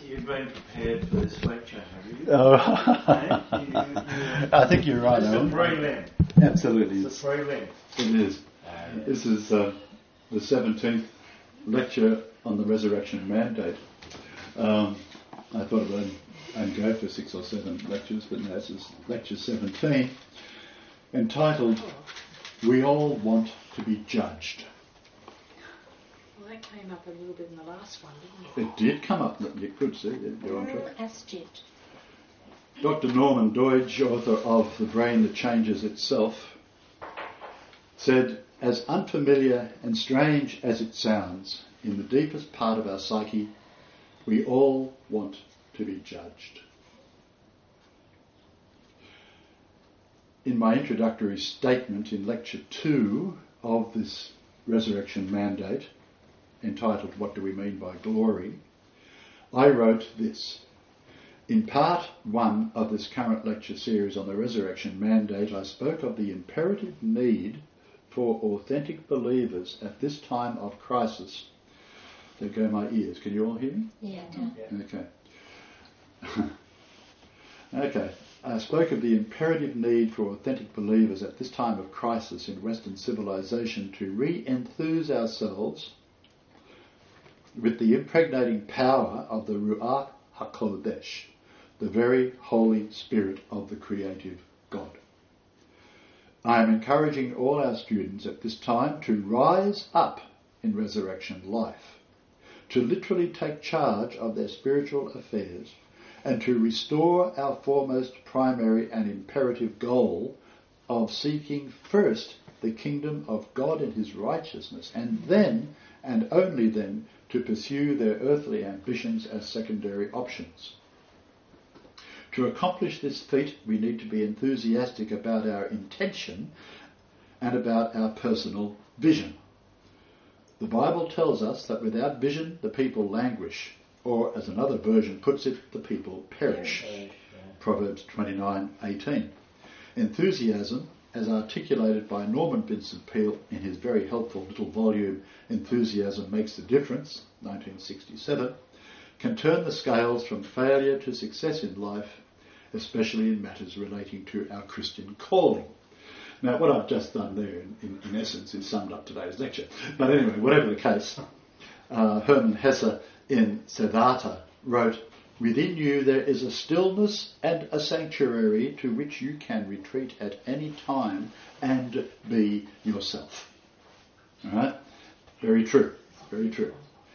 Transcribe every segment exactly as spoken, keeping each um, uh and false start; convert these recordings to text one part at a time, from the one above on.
you've been prepared for this lecture, have you? Oh. Hey? you, you I think you're right, It's Alan. a prelim. Absolutely. It's a prelim. It is. This is uh, the seventeenth lecture on the Resurrection Mandate. Um, I thought I'd only, only go for six or seven lectures, but no, this is lecture seventeen, entitled, We All Want to Be Judged. Well, that came up a little bit in the last one, didn't it? It did come up, you could see, you're on track. Astute. Doctor Norman Doidge, author of The Brain That Changes Itself, said, as unfamiliar and strange as it sounds, in the deepest part of our psyche, we all want to be judged. In my introductory statement in lecture two of this Resurrection Mandate, entitled What Do We Mean by Glory, I wrote this. In part one of this current lecture series on the Resurrection Mandate, I spoke of the imperative need for authentic believers at this time of crisis. There go my ears. Can you all hear me? Yeah. Okay. okay. I spoke of the imperative need for authentic believers at this time of crisis in Western civilization to re-enthuse ourselves with the impregnating power of the Ruach HaKodesh, the very Holy Spirit of the creative God. I am encouraging all our students at this time to rise up in resurrection life, to literally take charge of their spiritual affairs, and to restore our foremost primary and imperative goal of seeking first the kingdom of God and his righteousness, and then, and only then, to pursue their earthly ambitions as secondary options. To accomplish this feat, we need to be enthusiastic about our intention and about our personal vision. The Bible tells us that without vision, the people languish, or as another version puts it, the people perish. Proverbs twenty-nine eighteen. Enthusiasm, as articulated by Norman Vincent Peale in his very helpful little volume Enthusiasm Makes a Difference, nineteen sixty-seven, can turn the scales from failure to success in life, especially in matters relating to our Christian calling. Now, what I've just done there, in, in, in essence, is summed up today's lecture. But anyway, whatever the case, uh, Hermann Hesse in Siddhartha wrote, within you there is a stillness and a sanctuary to which you can retreat at any time and be yourself. All right? Very true. Very true.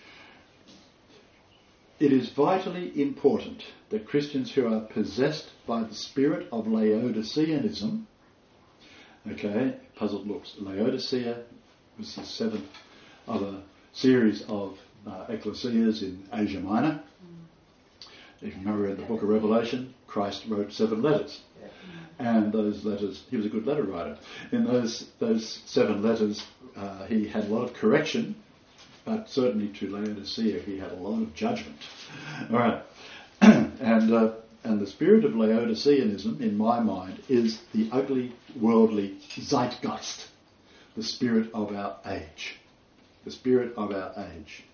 It is vitally important that Christians who are possessed by the spirit of Laodiceanism, okay, puzzled looks, Laodicea was the seventh of a series of uh, ecclesias in Asia Minor. If you remember in the book of Revelation, Christ wrote seven letters. And those letters, he was a good letter writer. In those those seven letters, uh, he had a lot of correction, but certainly to Laodicea he had a lot of judgment. All right. and uh, and the spirit of Laodiceanism, in my mind, is the ugly, worldly zeitgeist, the spirit of our age. The spirit of our age.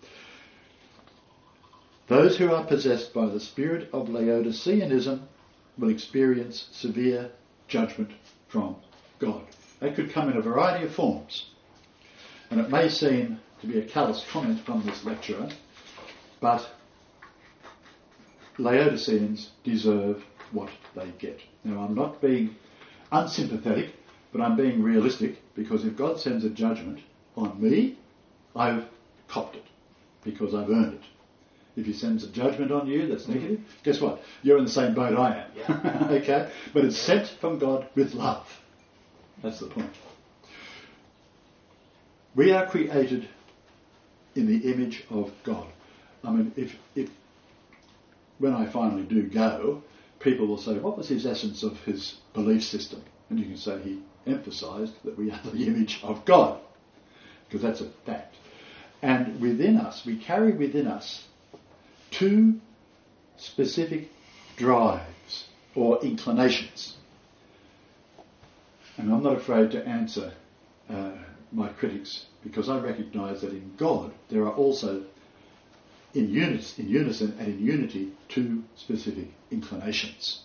Those who are possessed by the spirit of Laodiceanism will experience severe judgment from God. That could come in a variety of forms. And it may seem to be a callous comment from this lecturer, but Laodiceans deserve what they get. Now, I'm not being unsympathetic, but I'm being realistic, because if God sends a judgment on me, I've copped it, because I've earned it. If he sends a judgment on you that's negative, guess what? You're in the same boat I am. Yeah. Okay? But it's sent from God with love. That's the point. We are created in the image of God. I mean, if, if when I finally do go, people will say, what was his essence of his belief system? And you can say he emphasised that we are the image of God, because that's a fact. And within us, we carry within us two specific drives or inclinations. And I'm not afraid to answer uh, my critics, because I recognise that in God there are also in, unis, in unison and in unity two specific inclinations.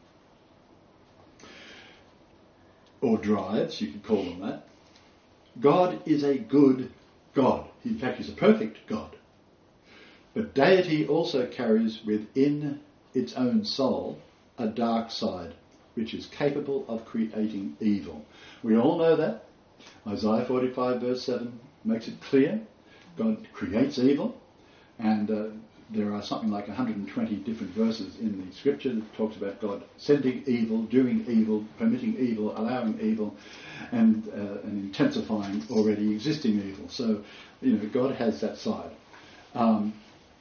Or drives, you could call them that. God is a good God. In fact, he's a perfect God. But deity also carries within its own soul a dark side, which is capable of creating evil. We all know that. Isaiah forty-five verse seven makes it clear. God creates evil, and uh, there are something like one hundred twenty different verses in the scripture that talks about God sending evil, doing evil, permitting evil, allowing evil, and, uh, and intensifying already existing evil. So, you know, God has that side. Um,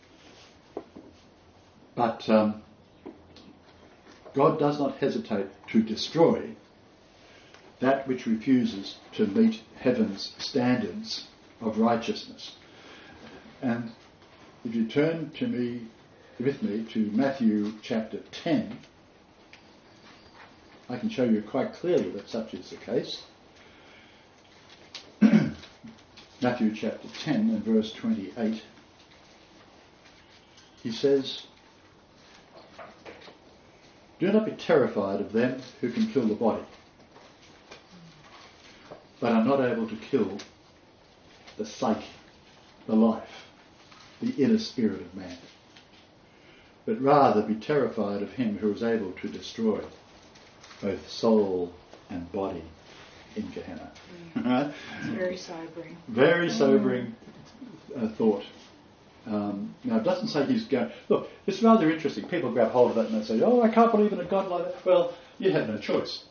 but um, God does not hesitate to destroy that which refuses to meet heaven's standards of righteousness. And if you turn to me, with me, to Matthew chapter ten, I can show you quite clearly that such is the case. Matthew chapter ten and verse twenty-eight. He says, "Do not be terrified of them who can kill the body, but are not able to kill the psyche, the life, the inner spirit of man. But rather be terrified of him who is able to destroy both soul and body in Gehenna." Mm. Right? It's very sobering. Very sobering uh, thought. Um, now, it doesn't say he's going... Look, it's rather interesting. People grab hold of that and they say, "Oh, I can't believe in a God like that." Well, you have no choice.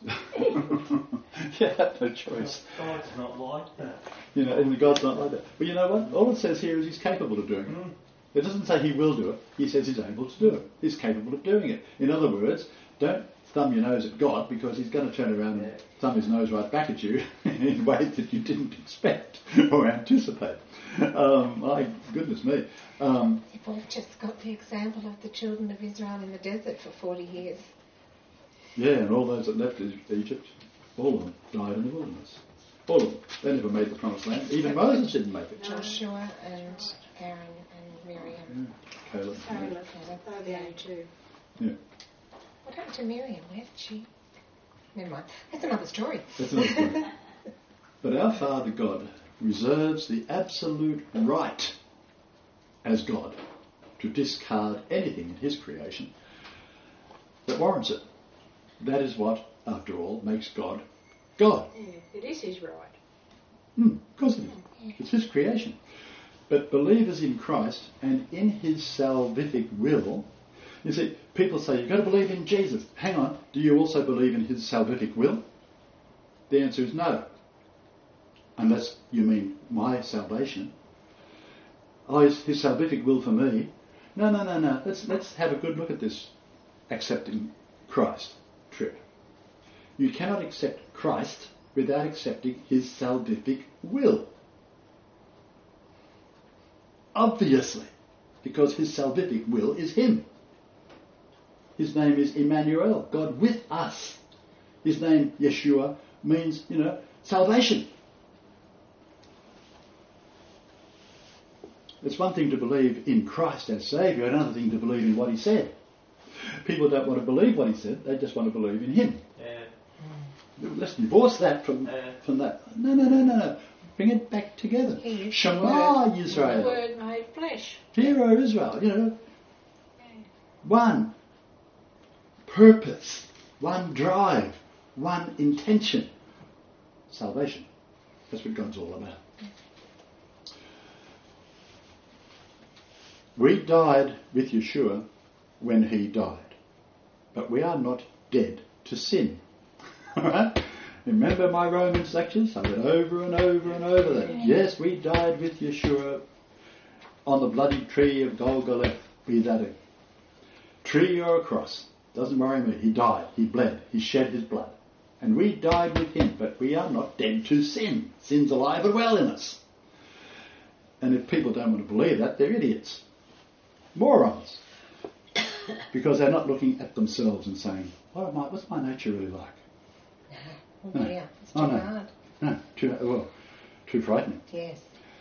You have no choice. God's not like that. You know, and God's not like that. But you know what? All it says here is he's capable of doing it. Mm. It doesn't say he will do it. He says he's able to do it. He's capable of doing it. In other words, don't thumb your nose at God, because he's going to turn around and thumb his nose right back at you in ways that you didn't expect or anticipate. Um, my goodness me. Um, We've just got the example of the children of Israel in the desert for forty years. yeah, and all those that left Egypt, all of them died in the wilderness. All of them. They never made the promised land. Even Moses didn't make it. Joshua and Aaron and Miriam. Yeah. Caleb. Caleb. Caleb. Oh, the only two. Yeah. What happened to Miriam? Where did she... Never mind. That's another story. That's another story. But our Father God reserves the absolute right as God to discard anything in his creation that warrants it. That is what, after all, makes God God. Yeah, it is his right. Hmm, of course it is. It's his creation. But believers in Christ and in his salvific will... You see, people say, you've got to believe in Jesus. Hang on, do you also believe in his salvific will? The answer is no. Unless you mean my salvation. Oh, his, his salvific will for me. No, no, no, no. Let's, let's have a good look at this accepting Christ trip. You cannot accept Christ without accepting his salvific will. Obviously, because his salvific will is him. His name is Emmanuel, God with us. His name, Yeshua, means, you know, salvation. It's one thing to believe in Christ as Saviour, another thing to believe in what he said. People don't want to believe what he said, they just want to believe in him. Yeah. Let's divorce that from, Yeah. from that. No, no, no, no, no. Bring it back together. He is Shema The Yisrael. Word made flesh. Hear, O Israel. You know, Yeah. one purpose, one drive, one intention. Salvation. That's what God's all about. We died with Yeshua when he died. But we are not dead to sin. Alright? Remember my Romans lectures? I went over and over and over that. Yes, we died with Yeshua on the bloody tree of Golgotha, be that a tree or a cross. Doesn't worry me. He died. He bled. He shed his blood. And we died with him, but we are not dead to sin. Sin's alive and well in us. And if people don't want to believe that, they're idiots. Morons. Because they're not looking at themselves and saying, what am I, what's my nature really like? Oh, yeah. It's too Oh, no. hard. No, too, well, too frightening. Yes.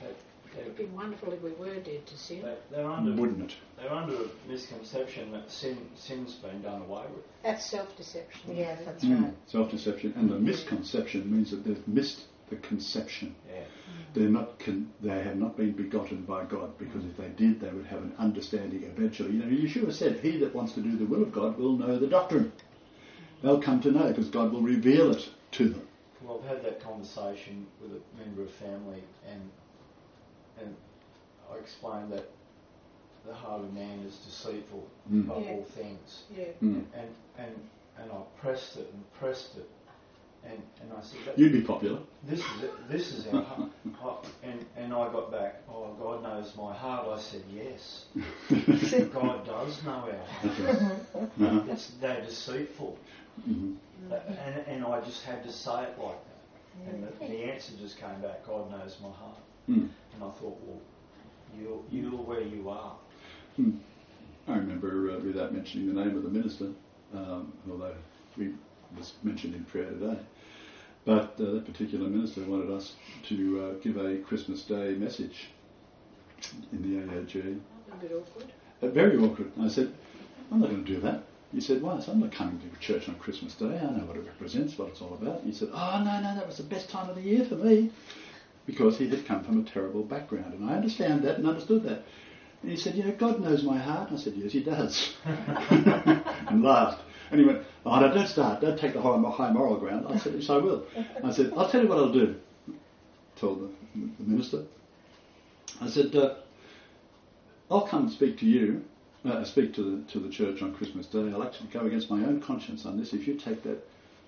It'd be wonderful if we were dead to sin. They, they're under. Wouldn't it? They're under a misconception that sin sin's been done away with. That's self-deception. Yeah, that's Mm. right. Self-deception. And the misconception means that they've missed the conception. Yeah. They're not con- they have not been begotten by God, because if they did, they would have an understanding eventually. You know, Yeshua said, he that wants to do the will of God will know the doctrine. They'll come to know, because God will reveal it to them. Well, I've had that conversation with a member of family, and and I explained that the heart of man is deceitful Mm. above Yeah. all things. Yeah. Mm. And and and I pressed it and pressed it, and and I said, that, You'd be popular. this is it. This is our heart. I- And and I got back. Oh, God knows my heart. I said, yes. God does know our heart. Uh-huh. It's they're deceitful, Mhm. and and I just had to say it like that, and the, the answer just came back. God knows my heart, Mm. and I thought, well, you're you're where you are. Hmm. I remember, uh, without mentioning the name of the minister, um, although we was mentioned in prayer today, but uh, that particular minister wanted us to uh, give a Christmas Day message in the A O G. A bit awkward. Uh, very awkward. And I said, I'm not going to do that. He said, why? I said, I'm not coming to church on Christmas Day. I know what it represents, what it's all about. He said, oh, no, no, that was the best time of the year for me. Because he had come from a terrible background. And I understand that and understood that. And he said, you know, God knows my heart. And I said, yes, he does. And laughed. And he went, oh, no, don't start. Don't take the high, high moral ground. I said, yes, I will. I said, I'll tell you what I'll do, told the, the minister. I said, uh, I'll come and speak to you, uh, speak to the, to the church on Christmas Day. I'll actually go against my own conscience on this. If you take that,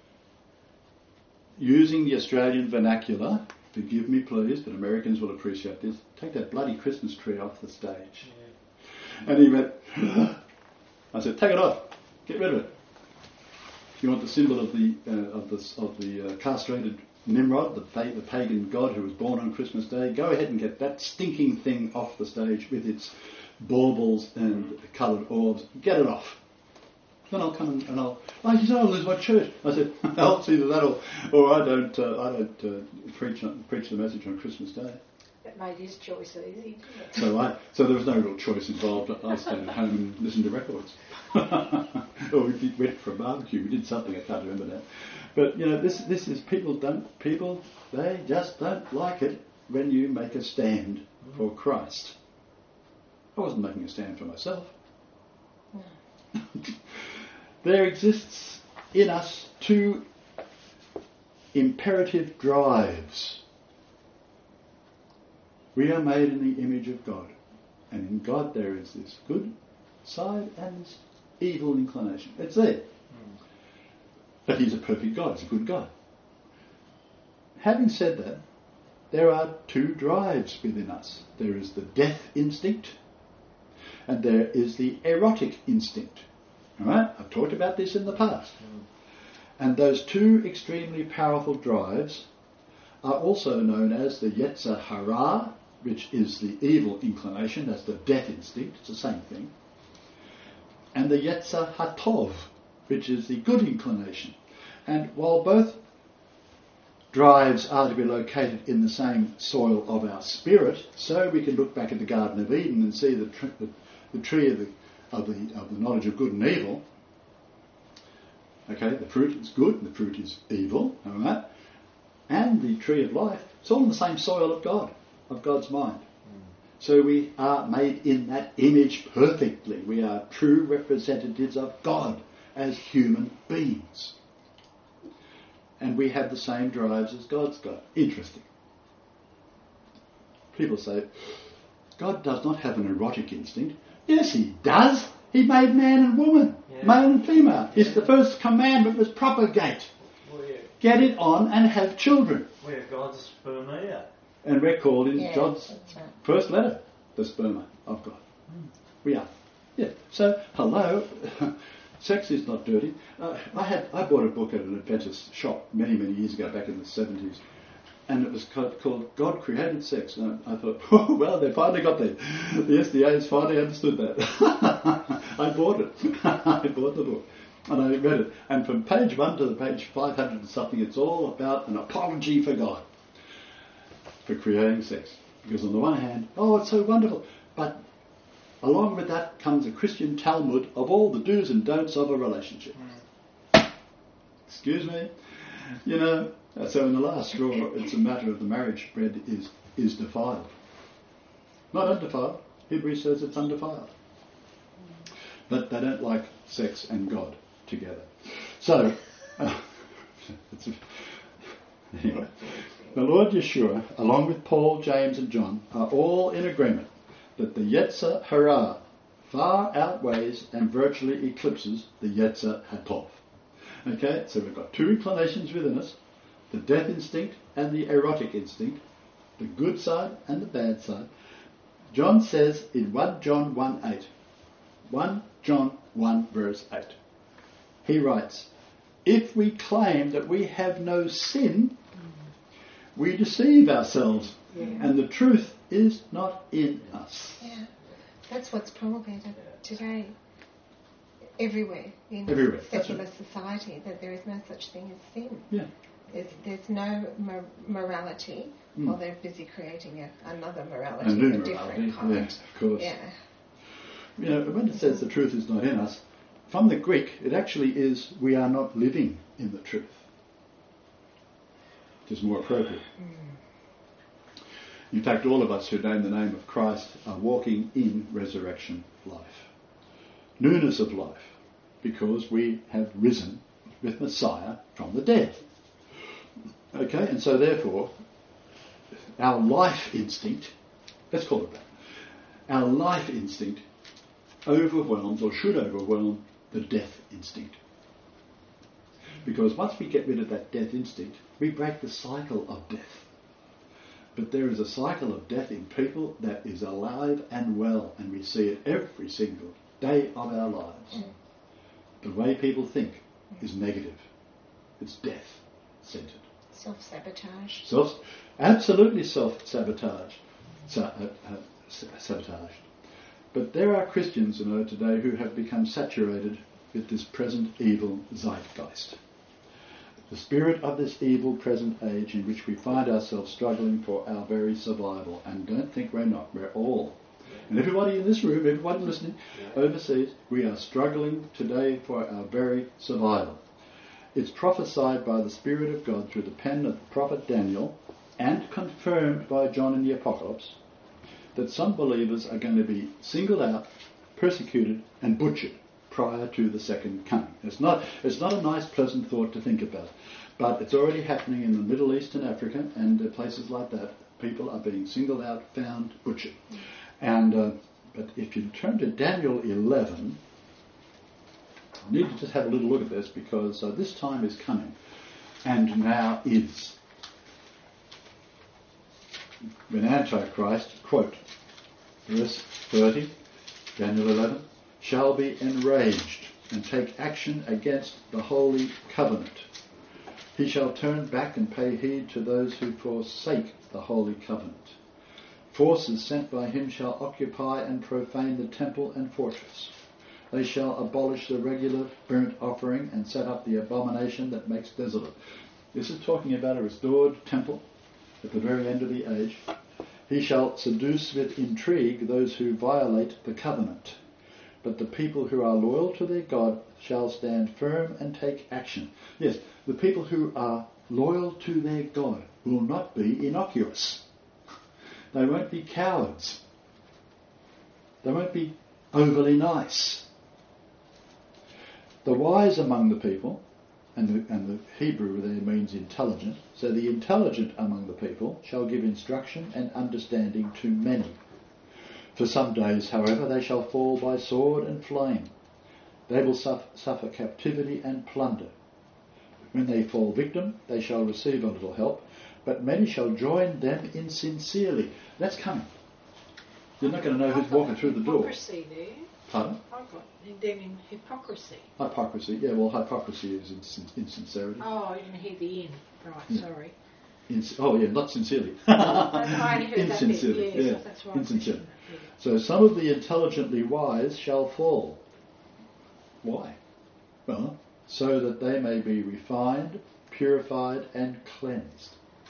using the Australian vernacular, forgive me please, but Americans will appreciate this, take that bloody Christmas tree off the stage. Yeah. And he went, I said, take it off, get rid of it. If you want the symbol of the uh, of the of the uh, castrated Nimrod, the, pa- the pagan god who was born on Christmas Day, go ahead and get that stinking thing off the stage with its baubles and coloured orbs. Get it off. Then I'll come and, and I'll. Oh, he said, I'll lose my church. I said, well, it's either that or, or I don't. Uh, I don't uh, preach on, preach the message on Christmas Day. That made his choice easy, didn't it? So I, so there was no real choice involved. I stayed at home and listened to records. Or we did, went for a barbecue. We did something. I can't remember now. But you know, this this is people don't people they just don't like it when you make a stand for Christ. I wasn't making a stand for myself. There exists in us two imperative drives. We are made in the image of God, and in God there is this good side and this evil inclination. It's there. Mm. But he's a perfect God, he's a good God. Having said that, there are two drives within us. There is the death instinct, and there is the erotic instinct. Alright? I've talked about this in the past. Mm. And those two extremely powerful drives are also known as the Yetzer Hara, which is the evil inclination, that's the death instinct, it's the same thing, and the Yetzer Hatov, which is the good inclination. And while both drives are to be located in the same soil of our spirit, so we can look back at the Garden of Eden and see the, tr- the, the tree of the, of the of the knowledge of good and evil. Okay, the fruit is good, the fruit is evil, all right? And the tree of life, it's all in the same soil of God, of God's mind. Mm. So we are made in that image perfectly. We are true representatives of God as human beings. And we have the same drives as God's got. Interesting. People say, God does not have an erotic instinct. Yes, he does. He made man and woman, Yeah. male and female. It's the first commandment was propagate. We're, Get it on and have children. we're God's spermia. And we're called in Yeah, God's that's right. first letter, the sperma of God. We are. Yeah. So, hello. Sex is not dirty. Uh, I had I bought a book at an Adventist shop many, many years ago, back in the seventies, and it was called, called God Created Sex. And I, I thought, oh, well, they finally got there. The S D A has finally understood that. I bought it. I bought the book. And I read it. And from page one to the page five hundred and something, it's all about an apology for God for creating sex. Because on the one hand, oh, it's so wonderful, but along with that comes a Christian Talmud of all the do's and don'ts of a relationship. Mm. Excuse me? You know, so in the last straw, it's a matter of the marriage bed is, is defiled. Not undefiled. Hebrews says it's undefiled. But they don't like sex and God together. So, uh, it's a, anyway, the Lord Yeshua, along with Paul, James and John, are all in agreement that the Yetzer Hara far outweighs and virtually eclipses the Yetzer Hatov. Okay, so we've got two inclinations within us, the death instinct and the erotic instinct, the good side and the bad side. John says in First John one eight, First John one verse eight, he writes, if we claim that we have no sin, we deceive ourselves, yeah. and the truth is not in us. Yeah, that's what's promulgated today, everywhere in everywhere. secular right. society, that there is no such thing as sin. Yeah. There's, there's no mor- morality. Mm. Well, they're busy creating a, another morality, a, new a morality. different kind. Yes, of course. Yeah. You know, when it says the truth is not in us, from the Greek, it actually is we are not living in the truth. Which is more appropriate. Mm. In fact, all of us who name the name of Christ are walking in resurrection life. Newness of life. Because we have risen with Messiah from the dead. Okay, and so therefore, our life instinct, let's call it that, our life instinct overwhelms or should overwhelm the death instinct. Because once we get rid of that death instinct, we break the cycle of death. But there is a cycle of death in people that is alive and well, and we see it every single day of our lives. Mm. The way people think is negative. It's death-centered. Self-sabotage. Self, absolutely self-sabotage. Sa- uh, uh, sabotage. But there are Christians, you know, today who have become saturated with this present evil zeitgeist. The spirit of this evil present age in which we find ourselves struggling for our very survival. And don't think we're not. We're all. And everybody in this room, everybody listening overseas, we are struggling today for our very survival. It's prophesied by the Spirit of God through the pen of the prophet Daniel and confirmed by John in the Apocalypse that some believers are going to be singled out, persecuted and butchered prior to the second coming. It's not, it's not a nice, pleasant thought to think about, but it's already happening in the Middle East and Africa and uh, places like that. People are being singled out, found, butchered. And uh, but if you turn to Daniel eleven, I need to just have a little look at this because uh, this time is coming, and now is. When Antichrist, quote, verse thirty, Daniel eleven, shall be enraged and take action against the holy covenant. He shall turn back and pay heed to those who forsake the holy covenant. Forces sent by him shall occupy and profane the temple and fortress. They shall abolish the regular burnt offering and set up the abomination that makes desolate. This is talking about a restored temple at the very end of the age. He shall seduce with intrigue those who violate the covenant. But the people who are loyal to their God shall stand firm and take action. Yes, the people who are loyal to their God will not be innocuous. They won't be cowards. They won't be overly nice. The wise among the people, and the, and the Hebrew there means intelligent, so the intelligent among the people shall give instruction and understanding to many. For some days, however, they shall fall by sword and flame. They will suffer, suffer captivity and plunder. When they fall victim, they shall receive a little help, but many shall join them insincerely. That's coming. You're not going to know who's walking through the door. Hypocrisy there. Pardon? I've got them in hypocrisy. Hypocrisy. Yeah, well, hypocrisy is ins- insincerity. Oh, I didn't hear the end. Right, Yeah. sorry. Ins- oh, yeah, not sincerely. I only heard that bit, Insincerely. yes, Yeah, that's right. insincerely. Yeah. So some of the intelligently wise shall fall. Why? Well, so that they may be refined, purified and cleansed.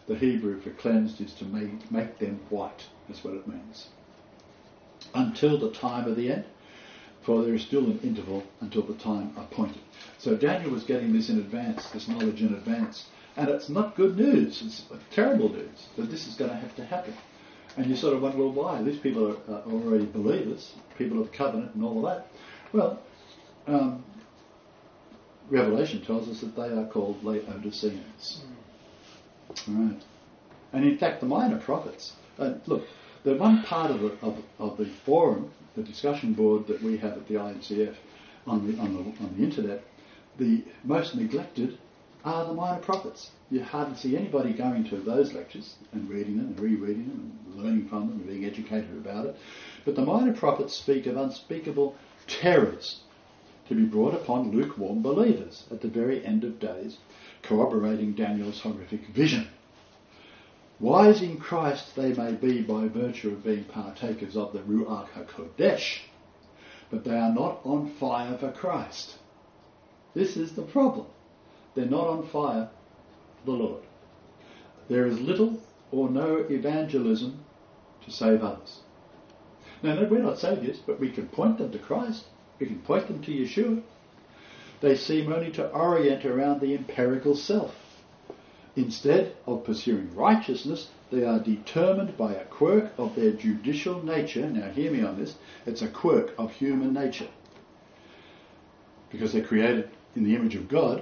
The Hebrew for cleansed is to make, make them white. That's what it means. Until the time of the end, for there is still an interval until the time appointed. So Daniel was getting this in advance, this knowledge in advance. And it's not good news. It's terrible news that this is going to have to happen. And you sort of wonder, well, why? These people are, are already believers, people of the covenant and all of that. Well, um, Revelation tells us that they are called Laodiceans. Mm. Right. And in fact, the minor prophets, uh, look, the one part of the, of, of the forum, the discussion board that we have at the I N C F on the, on the, on the internet, the most neglected are the minor prophets. You hardly see anybody going to those lectures and reading them and rereading them and learning from them and being educated about it. But the minor prophets speak of unspeakable terrors to be brought upon lukewarm believers at the very end of days, corroborating Daniel's horrific vision. Wise in Christ they may be by virtue of being partakers of the Ruach HaKodesh, but they are not on fire for Christ. This is the problem. They're not on fire for the Lord. There is little or no evangelism to save others. Now, no, we're not saviours, but we can point them to Christ. We can point them to Yeshua. They seem only to orient around the empirical self. Instead of pursuing righteousness, they are determined by a quirk of their judicial nature. Now, hear me on this. It's a quirk of human nature. Because they're created in the image of God.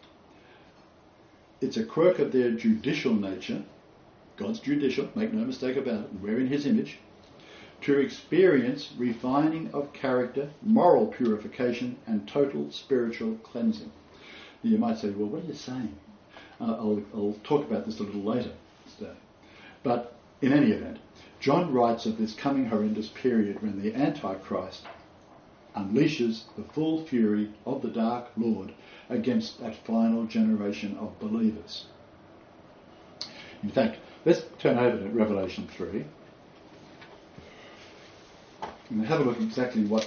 It's a quirk of their judicial nature. God's judicial, make no mistake about it, and we're in his image. To experience refining of character, moral purification, and total spiritual cleansing. You might say, well, what are you saying? Uh, I'll, I'll talk about this a little later today. But in any event, John writes of this coming horrendous period when the Antichrist unleashes the full fury of the Dark Lord against that final generation of believers. In fact, let's turn over to Revelation three and have a look exactly what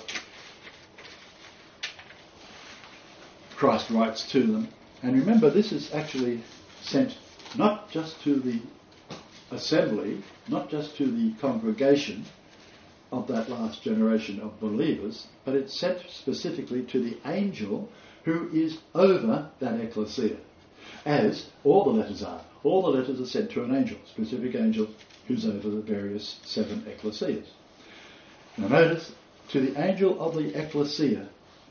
Christ writes to them. And remember, this is actually sent not just to the assembly, not just to the congregation of that last generation of believers, but it's sent specifically to the angel who is over that ecclesia, as all the letters are. All the letters are sent to an angel, specific angel who's over the various seven ecclesias. Now notice, to the angel of the ecclesia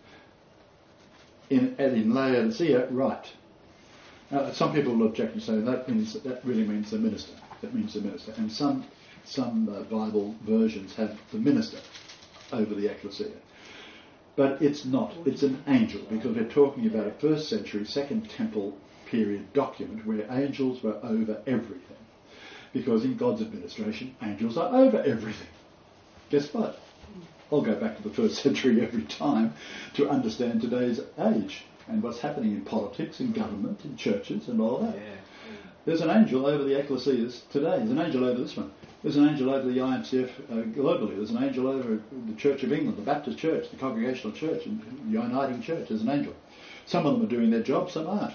in, in Laodicea, write. Now, some people will object and say that means that really means the minister. That means the minister. And some some uh, Bible versions have the minister over the ecclesia. But it's not. It's an angel, because we're talking about a first century, second temple period document where angels were over everything. Because in God's administration, angels are over everything. Guess what? I'll go back to the first century every time to understand today's age and what's happening in politics, in government, in churches and all that. Yeah. There's an angel over the ecclesias today. There's an angel over this one. There's an angel over the I M C F uh, globally. There's an angel over the Church of England, the Baptist Church, the Congregational Church, and the Uniting Church. There's an angel. Some of them are doing their job, some aren't.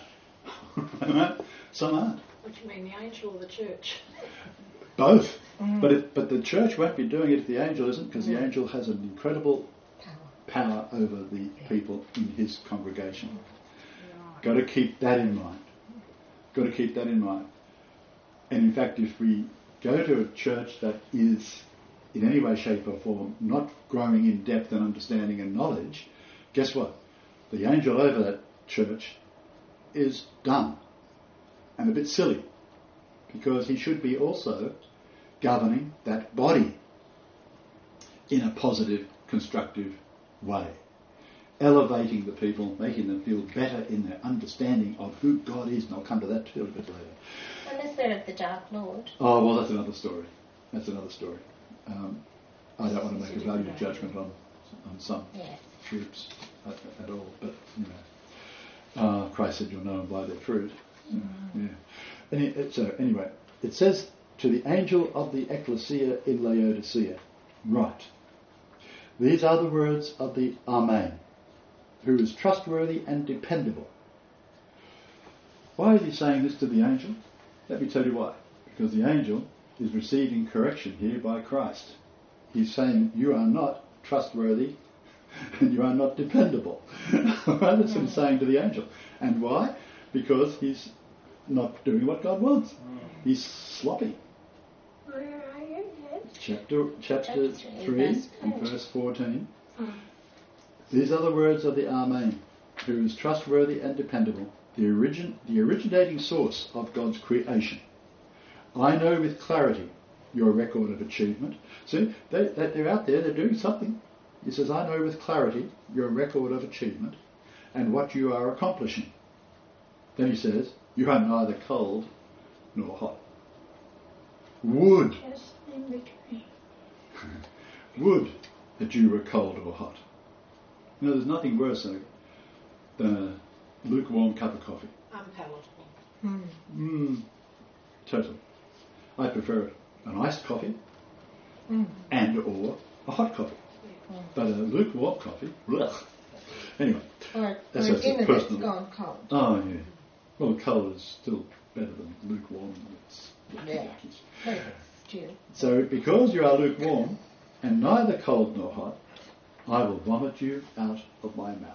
Some aren't. What do you mean, the angel or the church? Both. Mm. But it, but the church won't be doing it if the angel isn't, because mm. the angel has an incredible power, power over the yeah. people in his congregation. Mm. Got to keep that in mind. Got to keep that in mind. And in fact, if we go to a church that is in any way, shape or form not growing in depth and understanding and knowledge, guess what? The angel over that church is dumb and a bit silly, because he should be also governing that body in a positive, constructive way, elevating the people, making them feel better in their understanding of who God is, and I'll come to that too a little bit later. And the spirit of the Dark Lord. Oh, well, that's another story. That's another story. Um, I don't want to make a value judgment on on some yes. groups at, at all, but you know, uh, Christ said you'll know them by their fruit. So, mm-hmm. Yeah. Any, it, so anyway, it says to the angel of the ecclesia in Laodicea, write, these are the words of the Amen, who is trustworthy and dependable. Why is he saying this to the angel? Let me tell you why. Because the angel is receiving correction here by Christ. He's saying, you are not trustworthy and you are not dependable. That's what he's saying to the angel. And why? Because he's not doing what God wants. He's sloppy. Where are you? Chapter, chapter Chapter three, verse and verse fourteen. Mm. These are the words of the Amen, who is trustworthy and dependable, the origin, the originating source of God's creation. I know with clarity your record of achievement. See, they, they, they're out there, they're doing something. He says, I know with clarity your record of achievement and what you are accomplishing. Then he says, you are neither cold nor hot. Would, Just in between. would that you were cold or hot. You know, there's nothing worse than a, than a lukewarm cup of coffee. Unpalatable. Mm. Mm, totally. I prefer it. An iced coffee Mm. and or a hot coffee. Mm. But a lukewarm coffee, blech. Anyway, Or, That's or just dinner that's personal. gone cold. oh yeah. Well, cold is still better than lukewarm. It's Yeah. Very stew. So because you are lukewarm and neither cold nor hot, I will vomit you out of my mouth.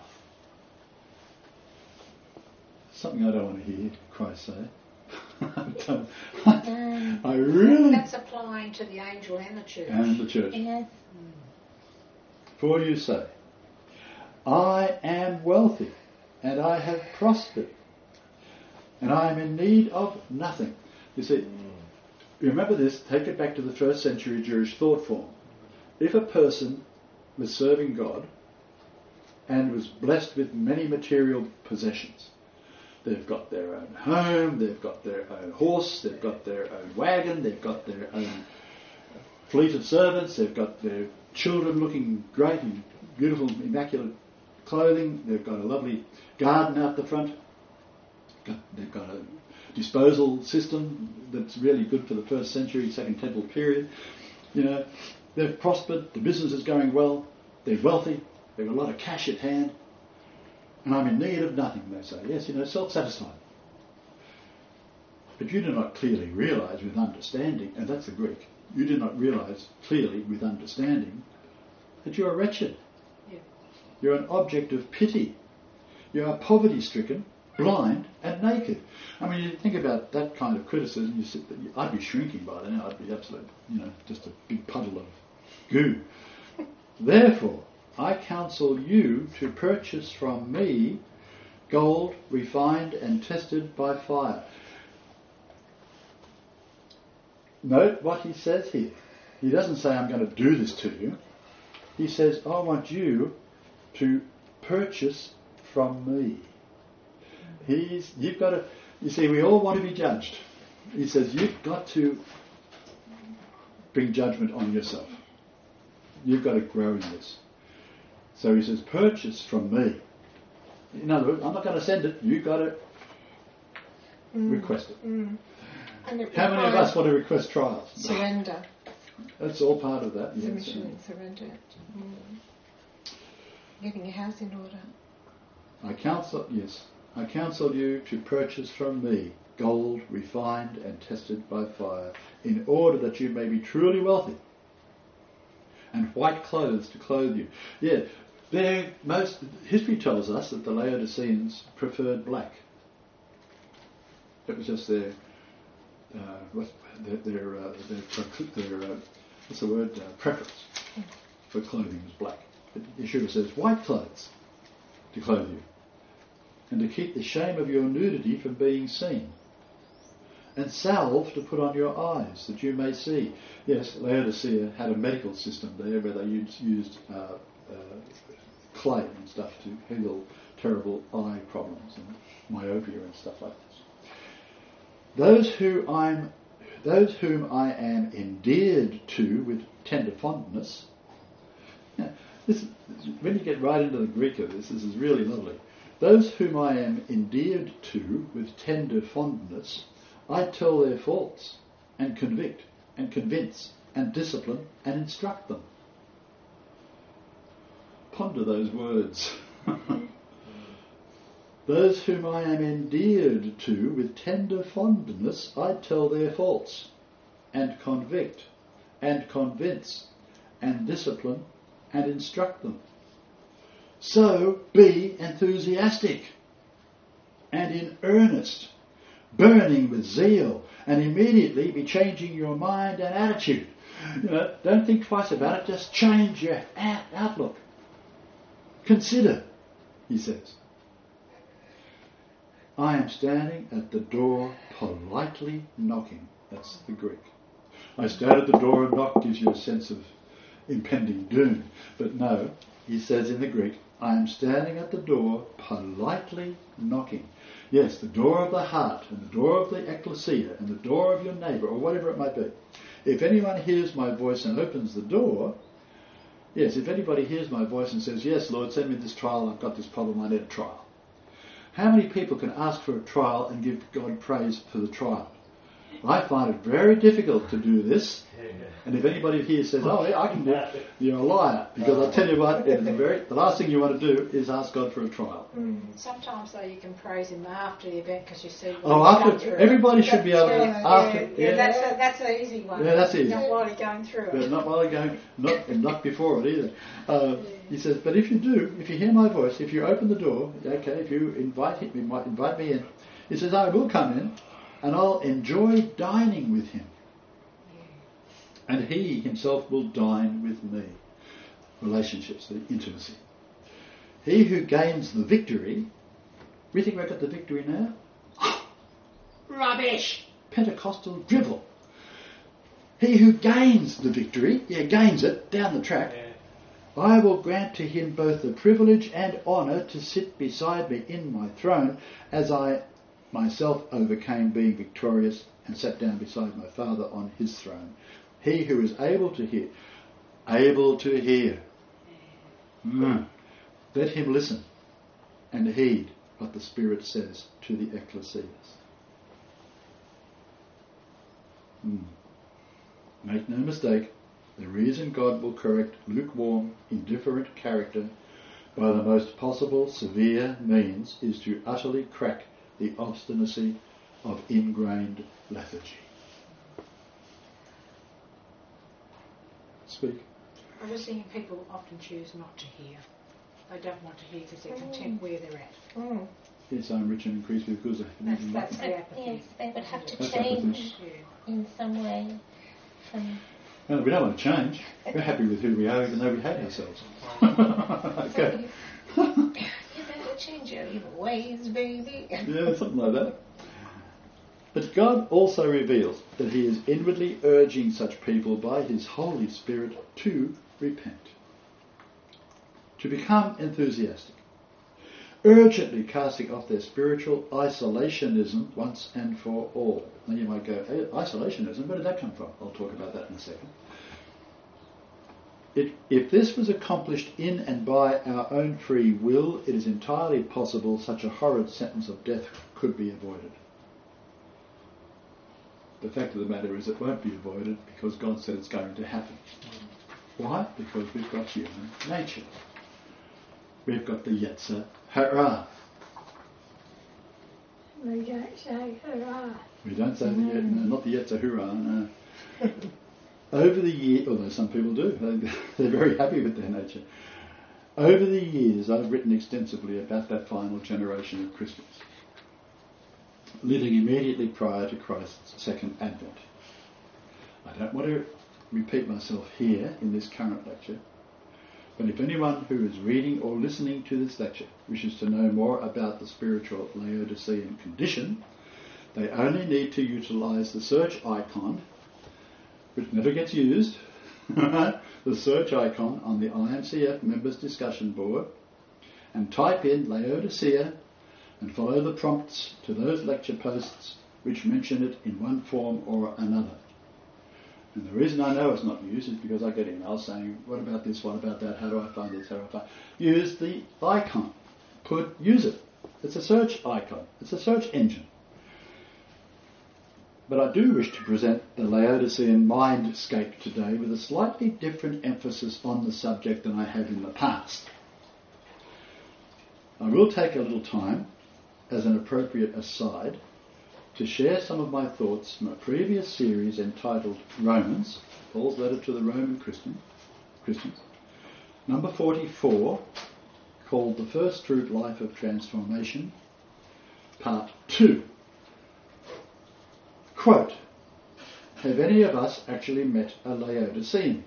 Something I don't want to hear Christ say. Um, I really... That's applying to the angel and the church. And the church. yes. For you say, I am wealthy, and I have prospered, and I am in need of nothing. You see, remember this, take it back to the first century Jewish thought form. If a person was serving God and was blessed with many material possessions, they've got their own home, they've got their own horse, they've got their own wagon, they've got their own fleet of servants, they've got their children looking great in beautiful, immaculate clothing, they've got a lovely garden out the front, got, they've got a disposal system that's really good for the first century, second temple period. You know, they've prospered, the business is going well, they're wealthy, they've got a lot of cash at hand, and I'm in need of nothing, they say. Yes, you know, self-satisfied. But you do not clearly realise with understanding, and that's the Greek, you do not realise clearly with understanding that you are wretched. Yeah. You're an object of pity. You are poverty-stricken, blind and naked. I mean, you think about that kind of criticism, you sit, I'd be shrinking by then, I'd be absolute, you know, just a big puddle of goo. Therefore, I counsel you to purchase from me gold refined and tested by fire. Note what he says here. He doesn't say, I'm going to do this to you. He says, I want you to purchase from me. He's, you've got to, you see, we all want to be judged. He says, you've got to bring judgment on yourself. You've got to grow in this. So he says, purchase from me. In other words, I'm not going to send it, you've got to Mm. request it. Mm. And it How many of requires us want to request trials? surrender. That's all part of that. Yes. Submission and surrender. Mm. Getting your house in order. I counsel, yes, I counsel you to purchase from me gold refined and tested by fire, in order that you may be truly wealthy, and white clothes to clothe you. Yeah, they're most history tells us that the Laodiceans preferred black. It was just their uh, what, their their, uh, their, their uh, what's the word uh, preference for clothing was black. But Yeshua says white clothes to clothe you, and to keep the shame of your nudity from being seen, and salve to put on your eyes that you may see. Yes, Laodicea had a medical system there where they used, used uh, uh, clay and stuff to heal terrible eye problems and myopia and stuff like this. Those who I'm, those whom I am endeared to with tender fondness. Now, this, when you get right into the Greek of this, this is really lovely. Those whom I am endeared to with tender fondness, I tell their faults, and convict, and convince, and discipline, and instruct them. Ponder those words. Those whom I am endeared to with tender fondness, I tell their faults, and convict and convince and discipline and instruct them. So be enthusiastic and in earnest, burning with zeal, and immediately be changing your mind and attitude. You know, don't think twice about it, just change your outlook. Consider, he says. I am standing at the door politely knocking. That's the Greek. I stand at the door and knock gives you a sense of impending doom. But no, he says in the Greek, I am standing at the door politely knocking. Yes, the door of the heart and the door of the ecclesia and the door of your neighbour or whatever it might be. If anyone hears my voice and opens the door, yes, if anybody hears my voice and says, yes, Lord, send me this trial, I've got this problem, I need a trial. How many people can ask for a trial and give God praise for the trial? I find it very difficult to do this. And if anybody here says, oh, yeah, I can do it, you're a liar. Because I'll tell you what, it's the, very, the last thing you want to do is ask God for a trial. Mm. Sometimes, though, you can praise Him after the event because you see what Oh, after, everybody should be able to, yeah, after, yeah, yeah. yeah, that's a, that's an easy one. Yeah, that's easy. Not while you're going through But it. not while they're going, not, not before it either. Uh, yeah. He says, but if you do, if you hear my voice, if you open the door, okay, if you invite him, invite me in, he says, I will come in and I'll enjoy dining with him. And he himself will dine with me. Relationships, the intimacy. He who gains the victory, we think we've got the victory now? Rubbish! Pentecostal drivel. He who gains the victory, yeah, gains it down the track, yeah. I will grant to him both the privilege and honour to sit beside me in my throne, as I myself overcame being victorious and sat down beside my Father on his throne. He who is able to hear, able to hear, mm. let him listen and heed what the Spirit says to the ecclesias. Mm. Make no mistake, the reason God will correct lukewarm, indifferent character by the most possible severe means is to utterly crack the obstinacy of ingrained lethargy. Speak. I'm just thinking people often choose not to hear. They don't want to hear because they're content where they're at. Mm. Yes, I'm rich and increased with goods. That's, that's the apathy. Yes, they would have to That's change Yeah. in some way. From No, we don't want to change. We're happy with who we are, even though we hate ourselves. Okay. You better change your evil ways, baby. Yeah, something like that. But God also reveals that he is inwardly urging such people by his Holy Spirit to repent, to become enthusiastic, urgently casting off their spiritual isolationism once and for all. Now you might go, hey, isolationism, where did that come from? I'll talk about that in a second. It, if this was accomplished in and by our own free will, it is entirely possible such a horrid sentence of death could be avoided. The fact of the matter is it won't be avoided because God said it's going to happen. Why? Because we've got human nature. We've got the Yetzer Hara. We don't say hurrah. We don't say mm. the no, not the Yetzer Hara. No. Over the years, although some people do, they're very happy with their nature. Over the years, I've written extensively about that final generation of Christians, living immediately prior to Christ's second advent. I don't want to repeat myself here in this current lecture, but if anyone who is reading or listening to this lecture wishes to know more about the spiritual Laodicean condition, they only need to utilise the search icon, which never gets used, the search icon on the I M C F members discussion board, and type in Laodicea and follow the prompts to those lecture posts which mention it in one form or another. And the reason I know it's not used is because I get emails saying, what about this, what about that, how do I find this, how do I find... Use the icon. Put, use it. It's a search icon. It's a search engine. But I do wish to present the Laodicean mindscape today with a slightly different emphasis on the subject than I have in the past. I will take a little time, as an appropriate aside, to share some of my thoughts from a previous series entitled Romans, Paul's letter to the Roman Christian, Christians, number forty-four, called The First Fruit Life of Transformation, Part two. Quote, have any of us actually met a Laodicean?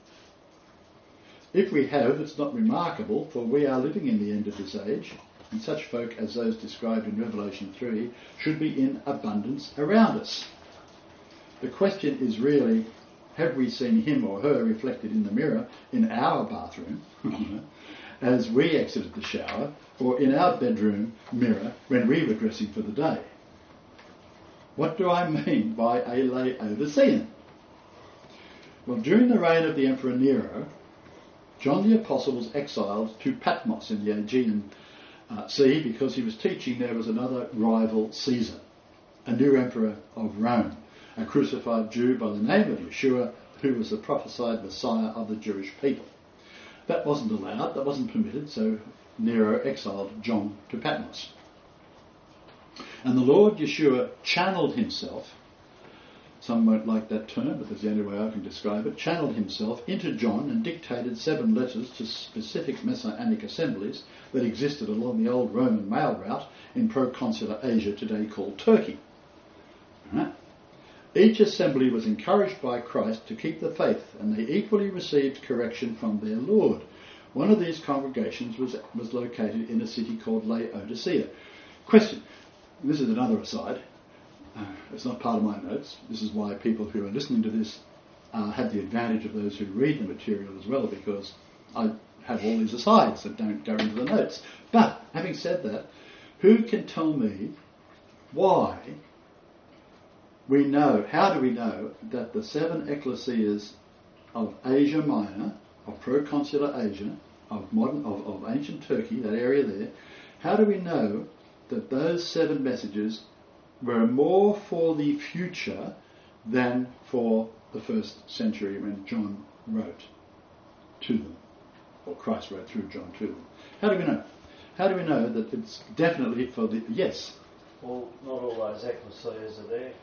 If we have, it's not remarkable, for we are living in the end of this age, and such folk as those described in Revelation three should be in abundance around us. The question is really, have we seen him or her reflected in the mirror in our bathroom as we exited the shower, or in our bedroom mirror when we were dressing for the day? What do I mean by a Laodicean? Well, during the reign of the Emperor Nero, John the Apostle was exiled to Patmos in the Aegean uh, Sea because he was teaching there was another rival Caesar, a new emperor of Rome, a crucified Jew by the name of Yeshua, who was the prophesied Messiah of the Jewish people. That wasn't allowed, that wasn't permitted, so Nero exiled John to Patmos. And the Lord Yeshua channeled himself, some won't like that term, but that's the only way I can describe it, channeled himself into John and dictated seven letters to specific Messianic assemblies that existed along the old Roman mail route in proconsular Asia, today called Turkey. Right? Each assembly was encouraged by Christ to keep the faith, and they equally received correction from their Lord. One of these congregations was, was located in a city called Laodicea. Question. This is another aside. Uh, it's not part of my notes. This is why people who are listening to this uh, have the advantage of those who read the material as well, because I have all these asides that don't go into the notes. But, having said that, who can tell me why we know, how do we know that the seven ecclesias of Asia Minor, of proconsular Asia, of modern, of, of ancient Turkey, that area there, how do we know that those seven messages were more for the future than for the first century when John wrote to them, or Christ wrote through John to them? How do we know? How do we know that it's definitely for the... Yes? Well, not all those ecclesias are there.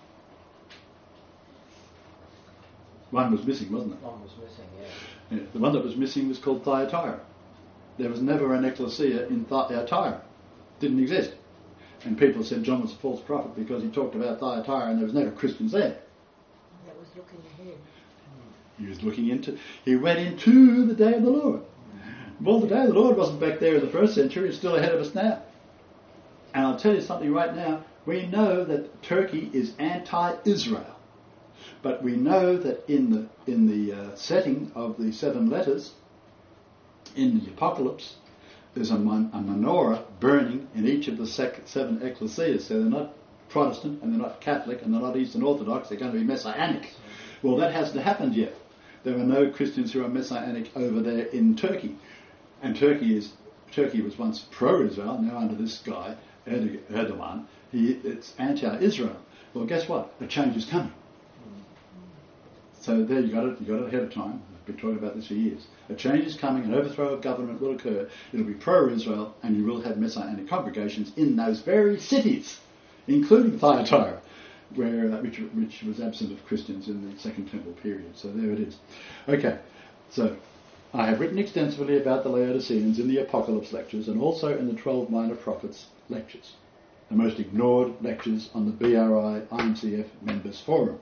One was missing, wasn't it? One was missing, yeah. Yeah, the one that was missing was called Thyatira. There was never an ecclesia in Thyatira. Didn't exist. And people said John was a false prophet because he talked about Thyatira and there was never Christians there. That was looking ahead. He was looking into... He went into the day of the Lord. Well, the day of the Lord wasn't back there in the first century. It's still ahead of us now. And I'll tell you something right now. We know that Turkey is anti-Israel. But we know that in the in the uh, setting of the seven letters, in the Apocalypse, there's a, mon- a menorah burning in each of the sec- seven ecclesias. So they're not Protestant, and they're not Catholic, and they're not Eastern Orthodox. They're going to be Messianic. Well, that hasn't happened yet. There are no Christians who are Messianic over there in Turkey. And Turkey is Turkey was once pro-Israel. Now under this guy, Erdogan, he, it's anti-Israel. Well, guess what? A change is coming. So there you got it. You got it ahead of time. I've been talking about this for years. A change is coming. An overthrow of government will occur. It'll be pro-Israel, and you will have Messianic congregations in those very cities, including Thyatira, where uh, which, which was absent of Christians in the Second Temple period. So there it is. Okay. So I have written extensively about the Laodiceans in the Apocalypse lectures, and also in the twelve Minor Prophets lectures, the most ignored lectures on the B R I I M C F Members Forum.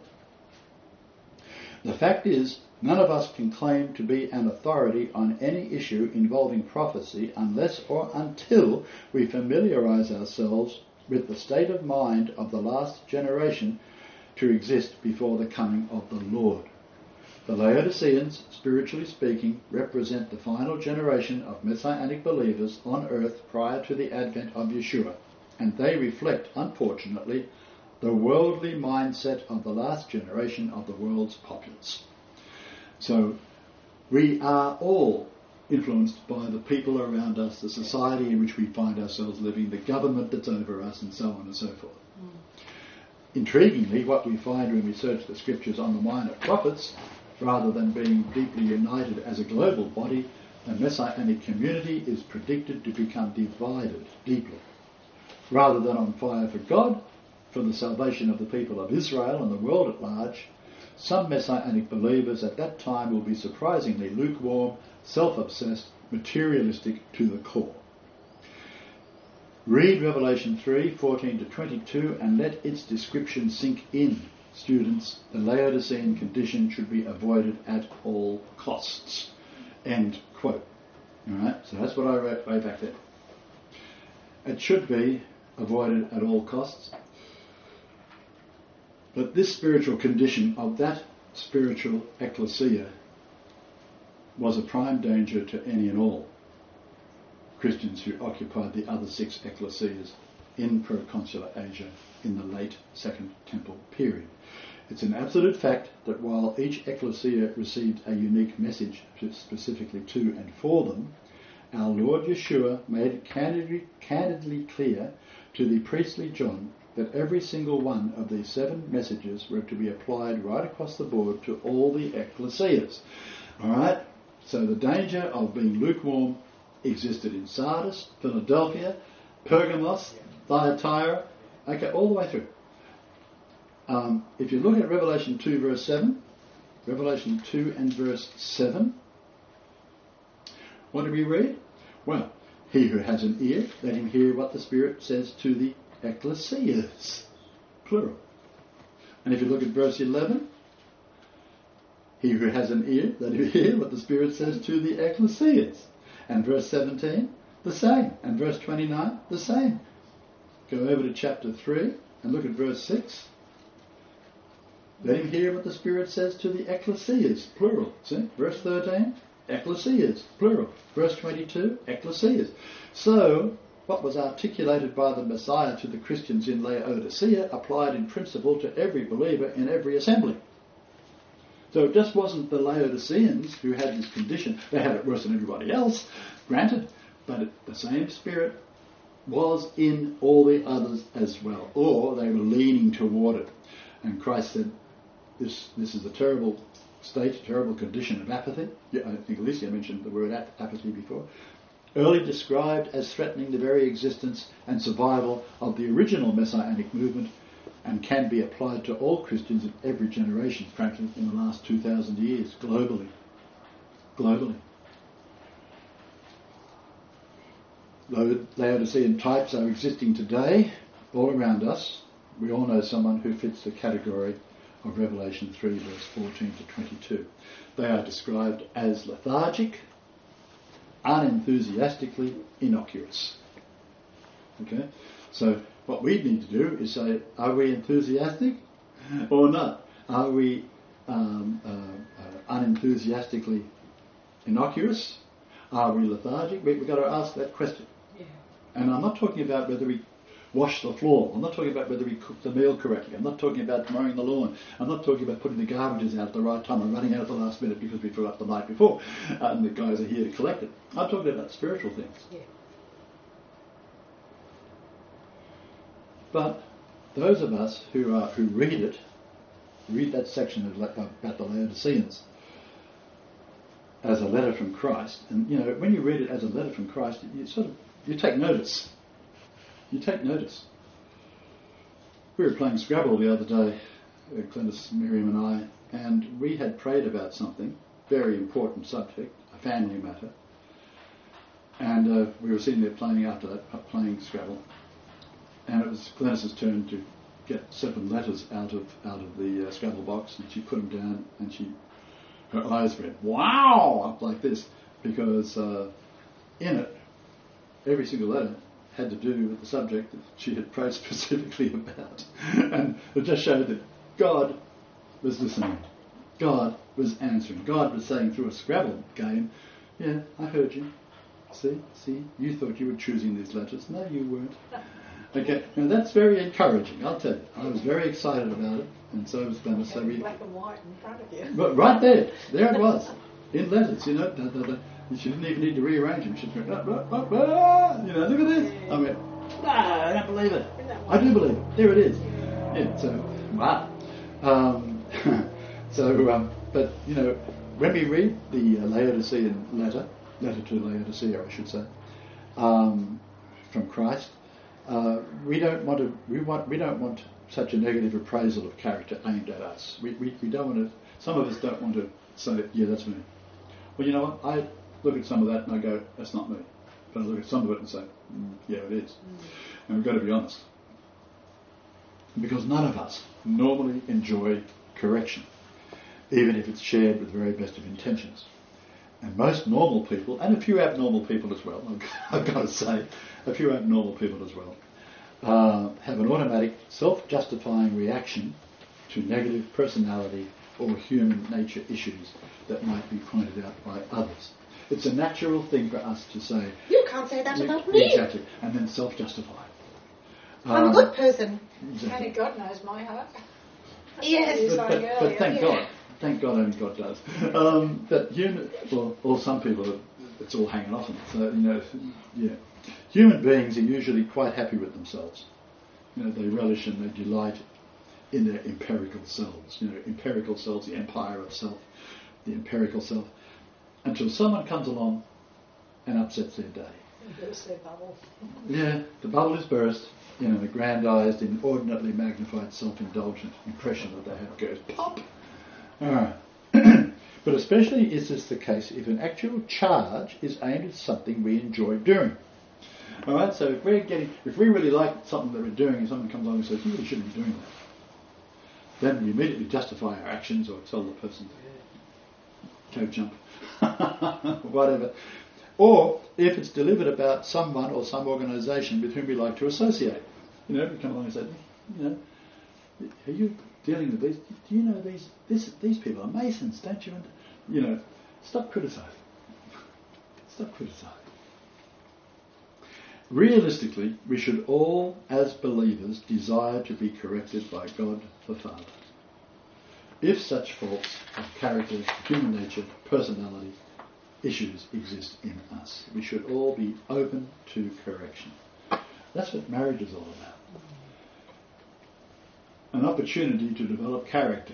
The fact is, none of us can claim to be an authority on any issue involving prophecy unless or until we familiarise ourselves with the state of mind of the last generation to exist before the coming of the Lord. The Laodiceans, spiritually speaking, represent the final generation of Messianic believers on earth prior to the advent of Yeshua, and they reflect, unfortunately, the worldly mindset of the last generation of the world's populace. So we are all influenced by the people around us, the society in which we find ourselves living, the government that's over us, and so on and so forth. Mm. Intriguingly, what we find when we search the scriptures on the minor prophets, rather than being deeply united as a global body, the Messianic community is predicted to become divided deeply. Rather than on fire for God, for the salvation of the people of Israel and the world at large, some Messianic believers at that time will be surprisingly lukewarm, self-obsessed, materialistic to the core. Read Revelation three, fourteen to twenty-two and let its description sink in. Students, the Laodicean condition should be avoided at all costs. End quote. Alright, so that's what I wrote way back there. It should be avoided at all costs. But this spiritual condition of that spiritual ecclesia was a prime danger to any and all Christians who occupied the other six ecclesias in proconsular Asia in the late Second Temple period. It's an absolute fact that while each ecclesia received a unique message specifically to and for them, our Lord Yeshua made it candidly, candidly clear to the priestly John that every single one of these seven messages were to be applied right across the board to all the ecclesias. Alright? So the danger of being lukewarm existed in Sardis, Philadelphia, Pergamos, Thyatira, okay, all the way through. Um, if you look at Revelation two verse seven, Revelation two and verse seven, what do we read? Well, he who has an ear, let him hear what the Spirit says to the ecclesias, plural. And if you look at verse eleven, he who has an ear, let him hear what the Spirit says to the ecclesias. And verse seventeen, the same. And verse twenty-nine, the same. Go over to chapter three and look at verse six. Let him hear what the Spirit says to the ecclesias, plural. See? Verse thirteen, ecclesias, plural. Verse twenty-two, ecclesias. So, what was articulated by the Messiah to the Christians in Laodicea applied in principle to every believer in every assembly. So it just wasn't the Laodiceans who had this condition. They had it worse than everybody else, granted, but it, the same spirit was in all the others as well, or they were leaning toward it. And Christ said, this this is a terrible state, a terrible condition of apathy. Yeah, I think Alicia mentioned the word ap- apathy before. Early described as threatening the very existence and survival of the original Messianic movement, and can be applied to all Christians in every generation, frankly, in the last two thousand years, globally. Globally. Laodicean types are existing today, all around us. We all know someone who fits the category of Revelation three, verse fourteen to twenty-two. They are described as lethargic, unenthusiastically innocuous. Okay? So what we need to do is say, are we enthusiastic or not? Are we um, uh, uh, unenthusiastically innocuous? Are we lethargic? We, we've got to ask that question. Yeah. And I'm not talking about whether we wash the floor. I'm not talking about whether we cook the meal correctly. I'm not talking about mowing the lawn. I'm not talking about putting the garbages out at the right time and running out at the last minute because we forgot the night before and the guys are here to collect it. I'm talking about spiritual things. Yeah. But those of us who are who read it, read that section of, about the Laodiceans as a letter from Christ, and you know when you read it as a letter from Christ, you sort of you take notice. You take notice. We were playing Scrabble the other day, Glennis, Miriam, and I, and we had prayed about something very important subject, a family matter, and uh, we were sitting there playing after that, playing Scrabble. And it was Glennis's turn to get seven letters out of out of the uh, Scrabble box, and she put them down, and she her eyes went wow up like this because uh, in it every single letter had to do with the subject that she had prayed specifically about, and it just showed that God was listening, God was answering, God was saying through a Scrabble game, yeah, I heard you. See, see, you thought you were choosing these letters. No, you weren't. Okay, now that's very encouraging, I'll tell you. I was very excited about it, and so was Glennis. So we, black and white in front of you. but right there, there it was, in letters, you know. Da, da, da. She didn't even need to rearrange them. She just went, ah, ah, ah, ah, you know, look at this. I went, ah, I don't believe it. I do believe it. There it is. Yeah, so, wow. Um, so, um, but, you know, when we read the uh, Laodicean letter, letter to Laodicea, I should say, um, from Christ, Uh, we don't want to. We want. We don't want such a negative appraisal of character aimed at us. We, we, we don't want to, some of us don't want to say, yeah, that's me. Well, you know what, I look at some of that and I go, that's not me. But I look at some of it and say, mm, yeah, it is. Mm. And we've got to be honest. Because none of us normally enjoy correction, even if it's shared with the very best of intentions. And most normal people, and a few abnormal people as well, I've got to say, a few abnormal people as well, uh, have an automatic self-justifying reaction to negative personality or human nature issues that might be pointed out by others. It's a natural thing for us to say, you can't say that about me. Exactly, and then self-justify. I'm um, a good person. Exactly. Only God knows my heart. Yes. But, but, but thank God, thank God only God does. Um, that human, well, or some people, it's all hanging off them. So, you know, yeah. Human beings are usually quite happy with themselves. You know, they relish and they delight in their empirical selves. You know, empirical selves, the empire of self, the empirical self. Until someone comes along and upsets their day. Burst their bubble. Yeah, the bubble is burst. You know, the grandised, inordinately magnified self-indulgent impression that they have goes pop. All right. But especially is this the case if an actual charge is aimed at something we enjoy doing. All right. So if we're getting, if we really like something that we're doing, and someone comes along and says, "You really shouldn't be doing that," then we immediately justify our actions or tell the person, "Go jump," whatever. Or if it's delivered about someone or some organisation with whom we like to associate. You know, we come along and say, you know, are you dealing with these? Do you know these this, these people are Masons, don't you? And, you know, stop criticising. Stop criticising. Realistically, we should all, as believers, desire to be corrected by God the Father. If such faults of character, human nature, personality, issues exist in us, we should all be open to correction. That's what marriage is all about. An opportunity to develop character.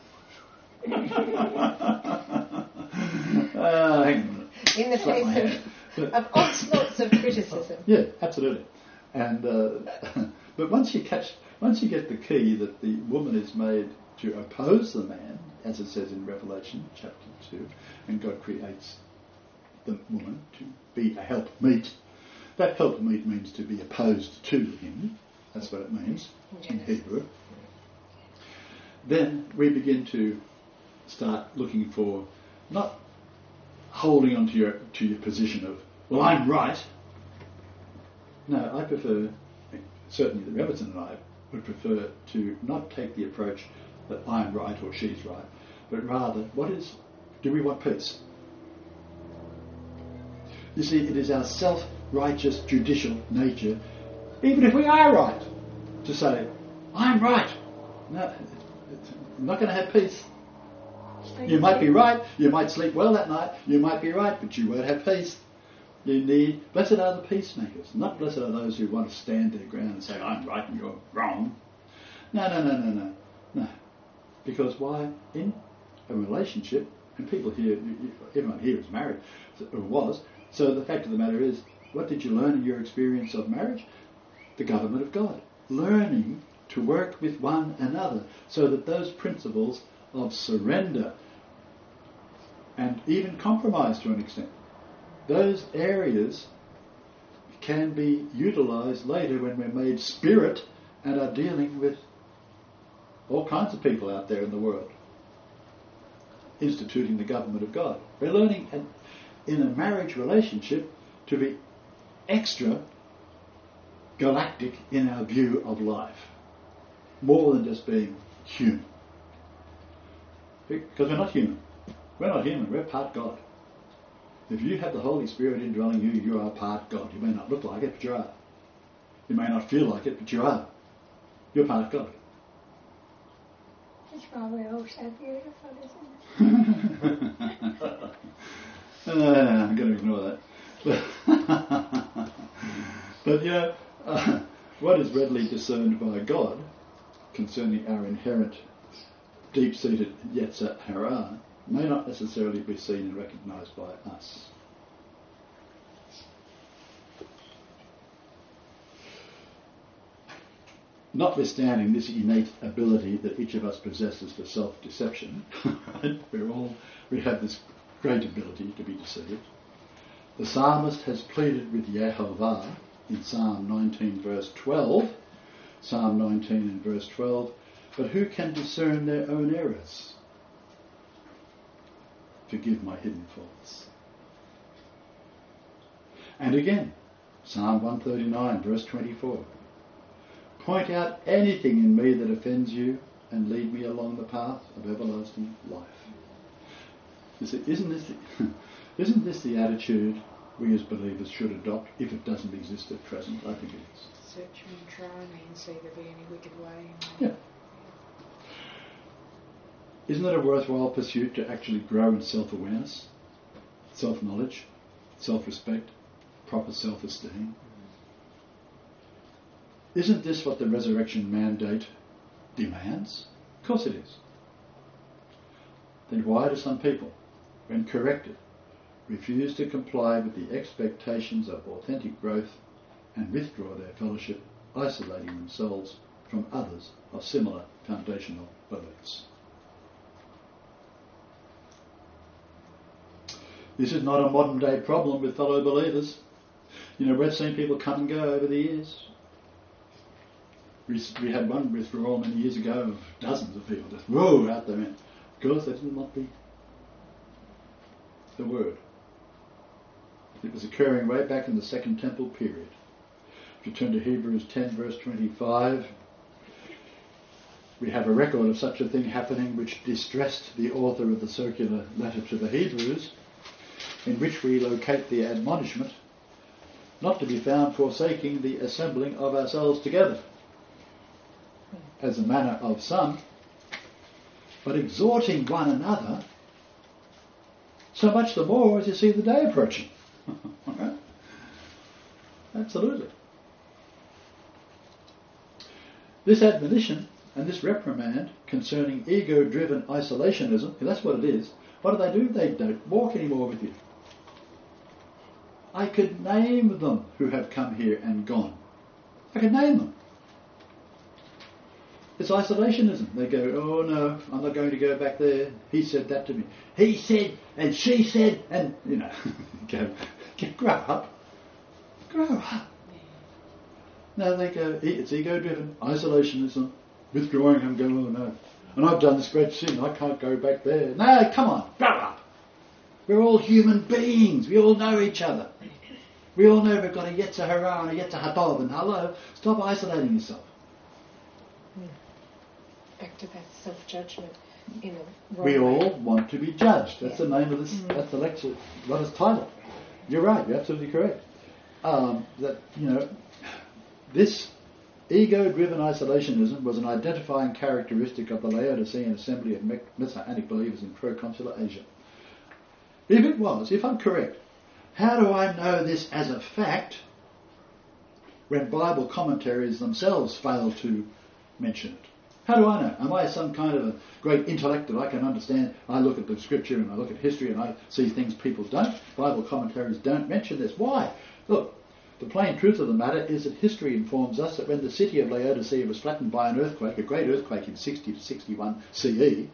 uh, hang on. In the face of, of onslaughts of criticism. Yeah, absolutely. And uh, but once you catch, once you get the key that the woman is made to oppose the man, as it says in Revelation chapter two, and God creates the woman to be a helpmeet. That helpmeet means to be opposed to him. That's what it means in Hebrew. Then we begin to start looking for, not holding on to your to your position of, well, I'm right. No, I prefer, certainly the Reverend and I would prefer to not take the approach that I'm right or she's right, but rather, what is, do we want peace? You see, it is our self-righteous judicial nature, even if we are right, to say, I'm right. No, I'm not going to have peace. You might be right, you might sleep well that night, you might be right, but you won't have peace. You need, blessed are the peacemakers, not blessed are those who want to stand their ground and say, I'm right and you're wrong. No, no, no, no, no. No. Because why? In a relationship, and people here, everyone here is married, or was, so the fact of the matter is, what did you learn in your experience of marriage? The government of God. Learning to work with one another so that those principles of surrender and even compromise to an extent, those areas can be utilised later when we're made spirit and are dealing with all kinds of people out there in the world, instituting the government of God. We're learning in a marriage relationship to be extra galactic in our view of life, more than just being human. Because we're not human. We're not human, we're part God. If you have the Holy Spirit indwelling you, you are part God. You may not look like it, but you are. You may not feel like it, but you are. You're part God. That's why we're all so beautiful, isn't it? uh, I'm going to ignore that. But, you know, uh, what is readily discerned by God concerning our inherent deep-seated Yetzer Hara may not necessarily be seen and recognised by us. notwithstanding this innate ability that each of us possesses for self-deception, right? We're all, we have this great ability to be deceived. The psalmist has pleaded with Yehovah in Psalm nineteen verse twelve, Psalm nineteen and verse twelve, but who can discern their own errors? Forgive my hidden faults. And again, Psalm one thirty-nine verse twenty-four, point out anything in me that offends you and lead me along the path of everlasting life. You see, isn't this the, isn't this the attitude we as believers should adopt if it doesn't exist at present? I think it is. Search me and try me and see there be any wicked way in me. Yeah. Isn't it a worthwhile pursuit to actually grow in self-awareness, self-knowledge, self-respect, proper self-esteem? Isn't this what the resurrection mandate demands? Of course it is. Then why do some people, when corrected, refuse to comply with the expectations of authentic growth and withdraw their fellowship, isolating themselves from others of similar foundational beliefs? This is not a modern day problem with fellow believers. You know, we've seen people come and go over the years. We, we had one withdrawal many years ago of dozens of people just whoa out there, because they didn't want the, the word. It was occurring way back in the Second Temple period. If you turn to Hebrews ten verse twenty-five, we have a record of such a thing happening which distressed the author of the circular letter to the Hebrews, in which we locate the admonishment not to be found forsaking the assembling of ourselves together, as a manner of some, but exhorting one another, so much the more as you see the day approaching. Okay? Absolutely. This admonition and this reprimand concerning ego-driven isolationism, that's what it is. What do they do? They don't walk anymore with you. I could name them who have come here and gone. I could name them. It's isolationism. They go, oh no, I'm not going to go back there. He said that to me. He said, and she said, and, you know, go, go, grow up. Grow up. No, they go, it's ego-driven, isolationism, withdrawing and going, oh no. And I've done this great sin, I can't go back there. No, come on, grow up. We're all human beings. We all know each other. We all know we've got a Yetzer Hara and a Yetzer Hatov, and hello, stop isolating yourself. Back to that self-judgment in a wrong We way. all want to be judged. That's Yeah. the name of this. Mm. That's the lecture. What is title? You're right. You're absolutely correct. Um, that you know, this ego-driven isolationism was an identifying characteristic of the Laodicean assembly of Messianic believers in proconsular Asia. If it was, if I'm correct, how do I know this as a fact when Bible commentaries themselves fail to mention it? How do I know? Am I some kind of a great intellect that I can understand? I look at the scripture and I look at history and I see things people don't. Bible commentaries don't mention this. Why? Look, the plain truth of the matter is that history informs us that when the city of Laodicea was flattened by an earthquake, a great earthquake in sixty to sixty-one C E,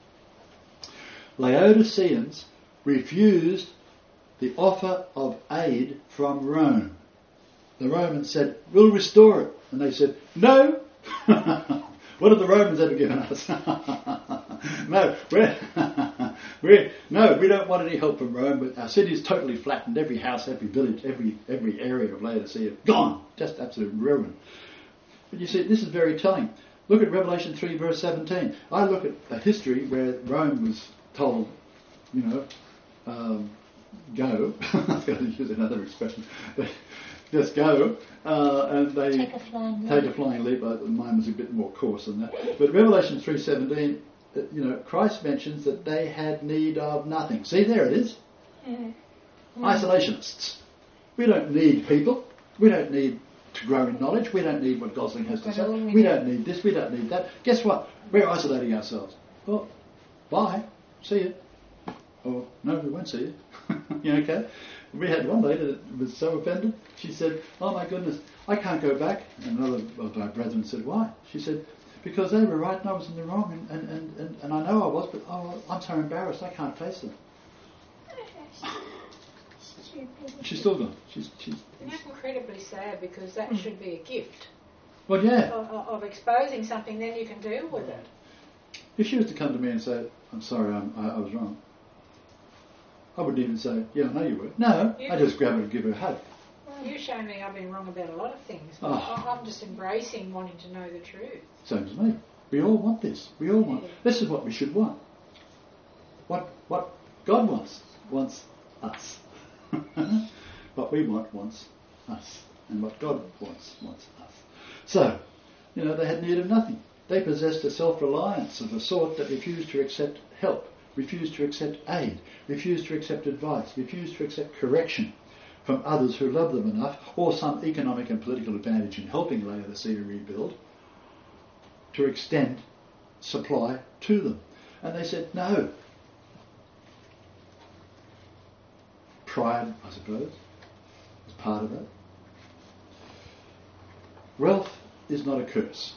Laodiceans refused the offer of aid from Rome. The Romans said, we'll restore it. And they said, no. What have the Romans ever given us? no, we're, we're, no, we don't want any help from Rome, but our city is totally flattened. Every house, every village, every every area of Laodicea, gone. Just absolute ruin. But you see, this is very telling. Look at Revelation three, verse seventeen. I look at a history where Rome was told, you know, um, go. I've got to use another expression. Just go, uh, and they Take a flying leap. take a flying leap. Uh, Mine was a bit more coarse than that. But Revelation three seventeen, uh, you know, Christ mentions that they had need of nothing. See, there it is. Mm-hmm. Isolationists. We don't need people. We don't need to grow in knowledge. We don't need what Gosling has to But say. all we We need- don't need this. We don't need that. Guess what? We're isolating ourselves. Well, bye. See you. Or, no, we won't see you. You okay? We had one lady that was so offended, she said, oh my goodness, I can't go back. And another of our brethren said, why? She said, because they were right and I was in the wrong, and, and, and, and, and I know I was, but oh, I'm so embarrassed, I can't face them. She's still gone. She's, she's, And that's incredibly sad, because that should be a gift well, yeah. of, of exposing something, then you can deal with it. If she was to come to me and say, I'm sorry, I'm, I, I was wrong, I wouldn't even say, yeah, I know you were. No, You- I just grab her and give her a hug. You show me I've been wrong about a lot of things, but Oh. I- I'm just embracing wanting to know the truth. Same as me. We all want this. We all want. Yeah. This is what we should want. What what God wants wants us. What we want wants us, and what God wants wants us. So, you know, they had need of nothing. They possessed a self-reliance of a sort that refused to accept help, refused to accept aid, refused to accept advice, refused to accept correction from others who loved them enough, or some economic and political advantage in helping Laodicea rebuild, to extend supply to them. And they said, no. Pride, I suppose, was part of it. Wealth is not a curse.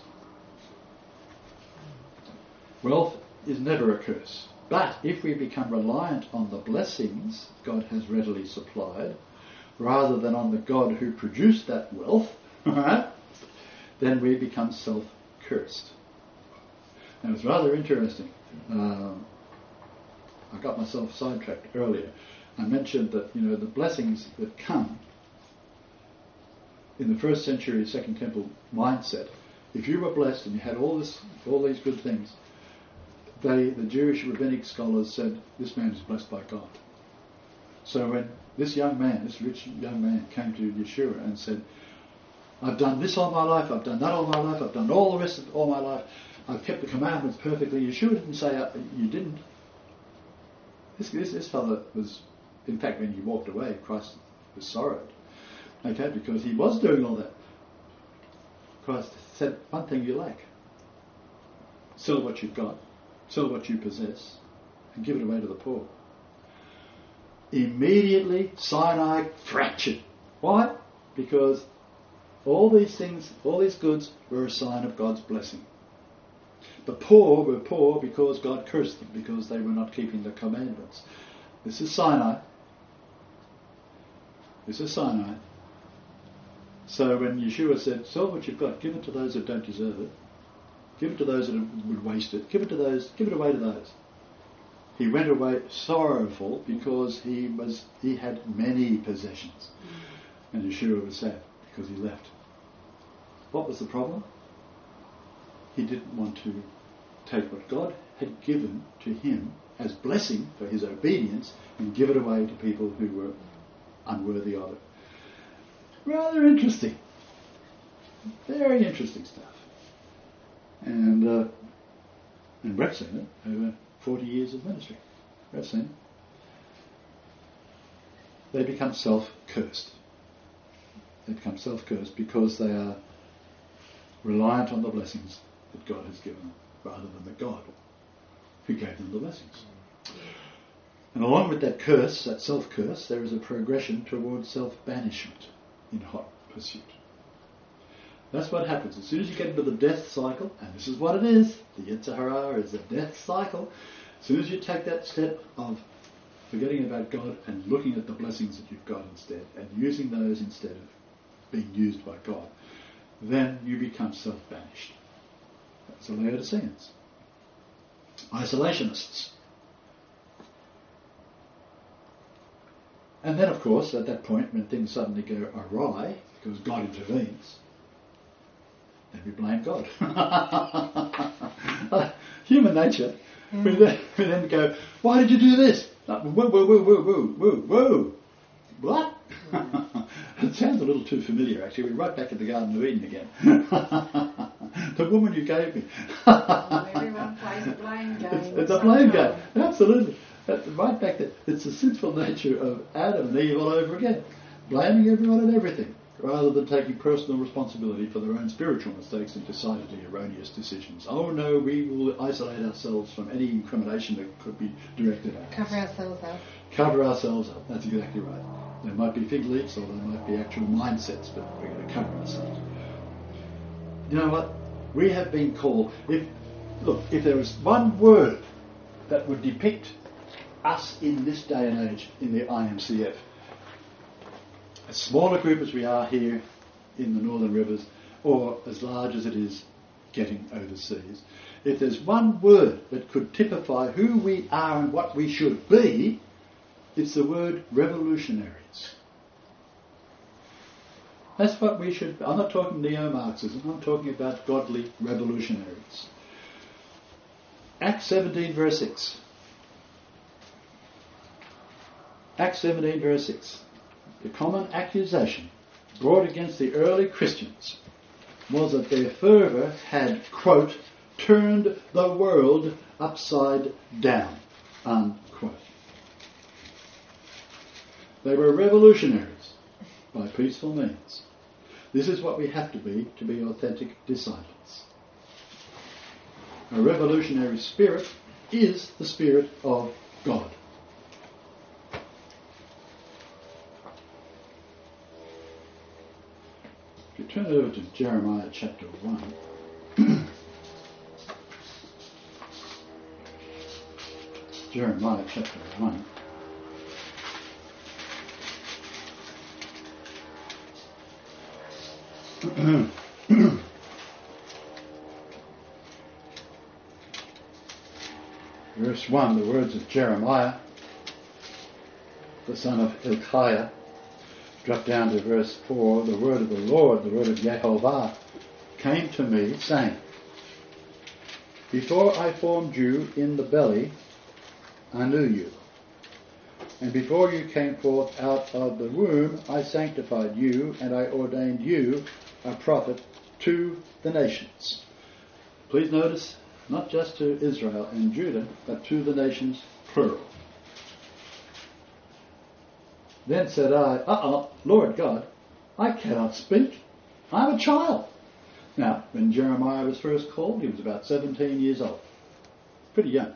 Wealth is never a curse. But if we become reliant on the blessings God has readily supplied, rather than on the God who produced that wealth, right, then we become self-cursed. And it's rather interesting. Um, I got myself sidetracked earlier. I mentioned that, you know, the blessings that come in the first century Second Temple mindset, if you were blessed and you had all this, all these good things, they, the Jewish rabbinic scholars said, this man is blessed by God. So when this young man, this rich young man, came to Yeshua and said, I've done this all my life, I've done that all my life, I've done all the rest of all my life, I've kept the commandments perfectly. Yeshua didn't say, uh, you didn't. This, this, this fellow was, in fact, when he walked away, Christ was sorrowed. Okay, because he was doing all that. Christ said, one thing you lack. Sell what you've got, sell what you possess, and give it away to the poor. Immediately, Sinai fractured. Why? Because all these things, all these goods were a sign of God's blessing. The poor were poor because God cursed them, because they were not keeping the commandments. This is Sinai. This is Sinai. So when Yeshua said, sell what you've got, give it to those that don't deserve it, give it to those that would waste it, give it to those, give it away to those. He went away sorrowful because he was he had many possessions. And Yeshua was sad because he left. What was the problem? He didn't want to take what God had given to him as blessing for his obedience and give it away to people who were unworthy of it. Rather interesting. Very interesting stuff. And uh, and we've seen it over forty years of ministry. We've seen it. They become self-cursed. They become self-cursed because they are reliant on the blessings that God has given them, rather than the God who gave them the blessings. And along with that curse, that self-curse, there is a progression towards self-banishment in hot pursuit. That's what happens. As soon as you get into the death cycle, and this is what it is, the Yetzer Hara is a death cycle, as soon as you take that step of forgetting about God and looking at the blessings that you've got instead, and using those instead of being used by God, then you become self-banished. That's the Laodiceans. Isolationists. And then, of course, at that point, when things suddenly go awry, because God intervenes, then we blame God. Human nature. Mm. We, then, we then go, why did you do this? Like, whoa, whoa, whoa, whoa, whoa, whoa, whoa. What? It sounds a little too familiar, actually. We're right back at the Garden of Eden again. The woman you gave me. Everyone plays a blame game. It's, it's a blame game. Absolutely. That's right back there. It's the sinful nature of Adam and Eve all over again. Blaming everyone and everything, rather than taking personal responsibility for their own spiritual mistakes and decidedly erroneous decisions. Oh no, we will isolate ourselves from any incrimination that could be directed at us. Cover ourselves up. Cover ourselves up. That's exactly right. There might be fig leaves or there might be actual mindsets, but we're going to cover ourselves. You know what? We have been called, if look, if there was one word that would depict us in this day and age in the I M C F, as small a group as we are here in the Northern Rivers, or as large as it is getting overseas, if there's one word that could typify who we are and what we should be, it's the word revolutionaries. That's what we should be. I'm not talking neo-Marxism, I'm talking about godly revolutionaries. Acts seventeen verse six. Acts seventeen verse six. The common accusation brought against the early Christians was that their fervour had, quote, turned the world upside down, unquote. They were revolutionaries by peaceful means. This is what we have to be to be authentic disciples. A revolutionary spirit is the Spirit of God. If you turn over to Jeremiah chapter one, Jeremiah chapter one. Verse one, the words of Jeremiah, the son of Hilkiah. Drop down to verse four, the word of the Lord, the word of Yehovah, came to me, saying, before I formed you in the belly, I knew you. And before you came forth out of the womb, I sanctified you, and I ordained you a prophet to the nations. Please notice, not just to Israel and Judah, but to the nations, plural. Then said I, uh-uh, Lord God, I cannot speak. I'm a child. Now, when Jeremiah was first called, he was about seventeen years old. Pretty young.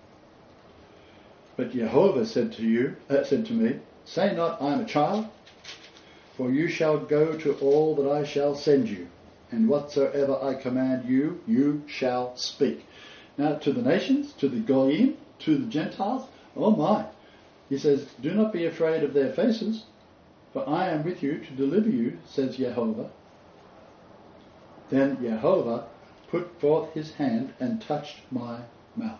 But Jehovah said to you, uh, said to me, say not, I am a child, for you shall go to all that I shall send you, and whatsoever I command you, you shall speak. Now, to the nations, to the Goyim, to the Gentiles, oh my. He says, do not be afraid of their faces, for I am with you to deliver you, says Jehovah. Then Jehovah put forth his hand and touched my mouth.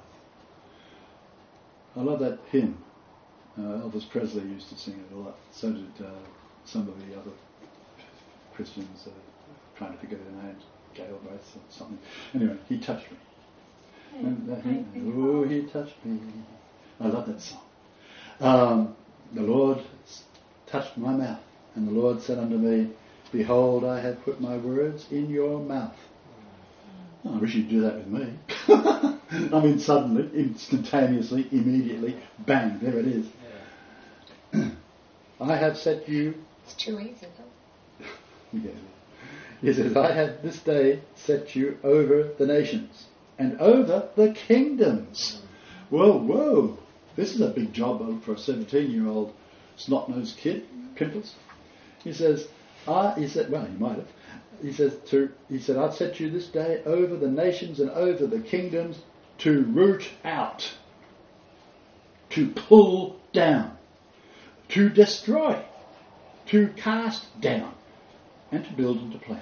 I love that hymn. Uh, Elvis Presley used to sing it a lot. So did uh, some of the other Christians. Uh, trying to figure their names. Gail Brace or something. Anyway, he touched me. And that hymn, oh, he touched me. I love that song. Um, the Lord touched my mouth, and the Lord said unto me, behold, I have put my words in your mouth. Oh, I wish you'd do that with me. I mean, suddenly, instantaneously, immediately, bang, there it is. Yeah. I have set you... It's too easy, though. Yeah. He says, I have this day set you over the nations and over the kingdoms. Whoa, whoa. This is a big job for a seventeen-year-old snot-nosed kid, Pimples. He says, I, he said, well, he might have. He says, to, he said, I've set you this day over the nations and over the kingdoms to root out, to pull down, to destroy, to cast down, and to build and to plant.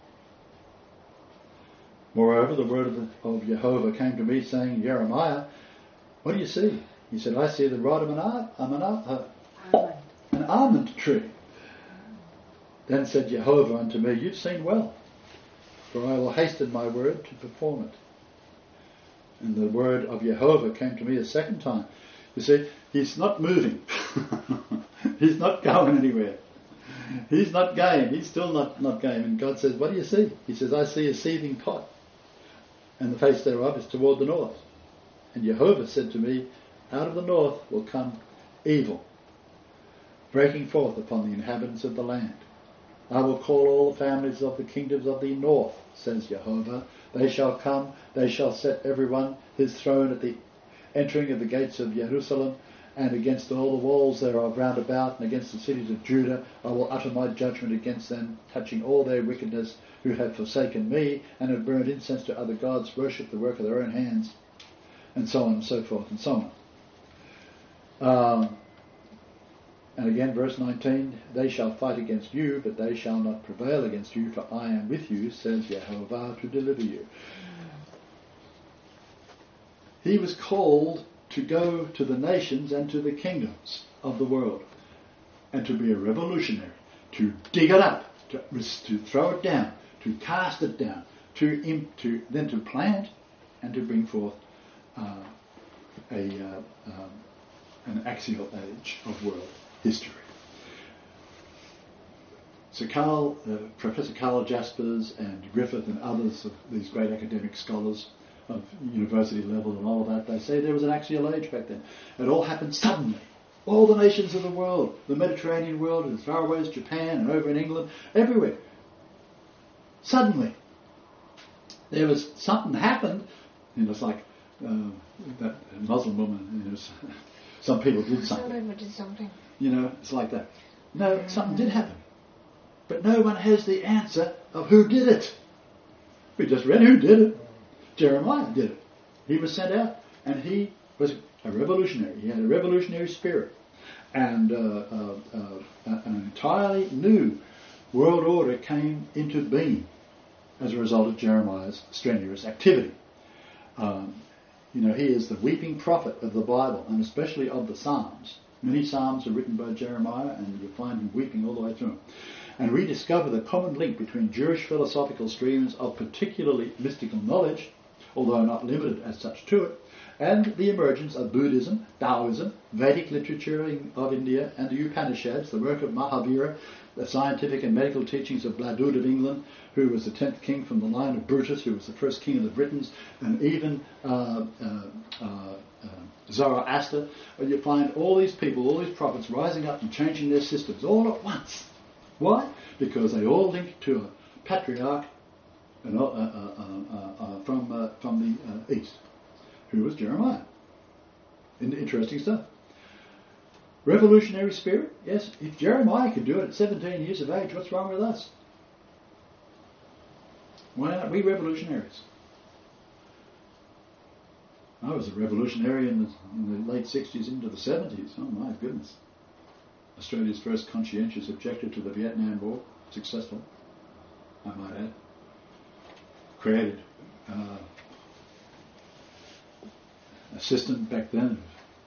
Moreover, the word of, the, of Jehovah came to me, saying, Jeremiah, what do you see? He said, I see the rod of an, ar- um, an, ar- uh, an almond tree. Then said Jehovah unto me, you've seen well, for I will hasten my word to perform it. And the word of Jehovah came to me a second time. You see, he's not moving. He's not going anywhere. He's not game. He's still not, not game. And God says, what do you see? He says, I see a seething pot, and the face thereof is toward the north. And Jehovah said to me, out of the north will come evil, breaking forth upon the inhabitants of the land. I will call all the families of the kingdoms of the north, says Jehovah. They shall come, they shall set everyone his throne at the entering of the gates of Jerusalem, and against all the walls thereof round about, and against the cities of Judah I will utter my judgment against them, touching all their wickedness, who have forsaken me, and have burned incense to other gods, worshipped the work of their own hands, and so on and so forth and so on. Um, and again, verse nineteen, they shall fight against you, but they shall not prevail against you, for I am with you, says Jehovah, to deliver you. He was called to go to the nations and to the kingdoms of the world, and to be a revolutionary, to dig it up, to, to throw it down, to cast it down, to, imp, to then to plant and to bring forth uh, a uh, um, an axial age of world history. So Carl, uh, Professor Carl Jaspers and Griffith and others of these great academic scholars of university level and all of that, they say there was an axial age back then. It all happened suddenly. All the nations of the world, the Mediterranean world, and as far away as Japan and over in England, everywhere. Suddenly, there was something happened. You know, it's like uh, that Muslim woman. You know, some people did something. Somebody did something. You know, it's like that. No, something did happen, but no one has the answer of who did it. We just read who did it. Jeremiah did it. He was sent out, and he was a revolutionary. He had a revolutionary spirit, and uh, uh, uh, an entirely new world order came into being as a result of Jeremiah's strenuous activity. Um, you know, he is the weeping prophet of the Bible, and especially of the Psalms. Many Psalms are written by Jeremiah, and you'll find him weeping all the way through them. And we discover the common link between Jewish philosophical streams of particularly mystical knowledge, although not limited as such to it, and the emergence of Buddhism, Taoism, Vedic literature of India, and the Upanishads, the work of Mahavira, the scientific and medical teachings of Bladud of England, who was the tenth king from the line of Brutus, who was the first king of the Britons, and even uh, uh, uh, uh, Zoroaster. You find all these people, all these prophets rising up and changing their systems all at once. Why? Because they all link to a patriarch uh, uh, uh, uh, uh, from, uh, from the uh, east, who was Jeremiah. Interesting stuff. Revolutionary spirit? Yes. If Jeremiah could do it at seventeen years of age, what's wrong with us? Why aren't we revolutionaries? I was a revolutionary in the, in the late sixties into the seventies. Oh my goodness. Australia's first conscientious objector to the Vietnam War. Successful, I might add. Created uh, a system back then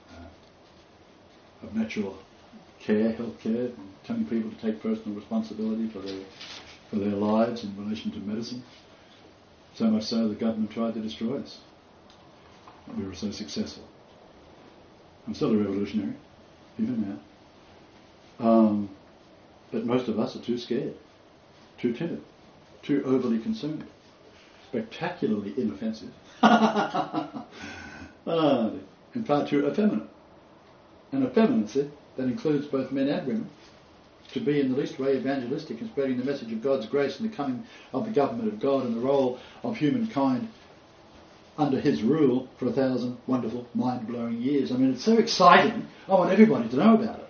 of natural care, health care, and telling people to take personal responsibility for their for their lives in relation to medicine. So much so the government tried to destroy us. But we were so successful. I'm still a revolutionary, even now. Um, but most of us are too scared, too timid, too overly concerned, spectacularly inoffensive, uh, and far too effeminate. An effeminacy that includes both men and women, to be in the least way evangelistic and spreading the message of God's grace and the coming of the government of God and the role of humankind under his rule for a thousand wonderful, mind-blowing years. I mean, it's so exciting. I want everybody to know about it.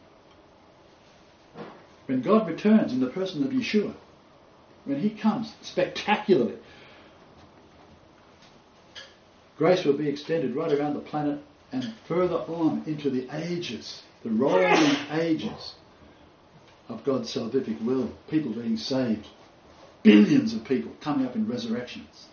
When God returns in the person of Yeshua, when he comes spectacularly, grace will be extended right around the planet and further on into the ages, the rolling ages of God's salvific will, people being saved, billions of people coming up in resurrections.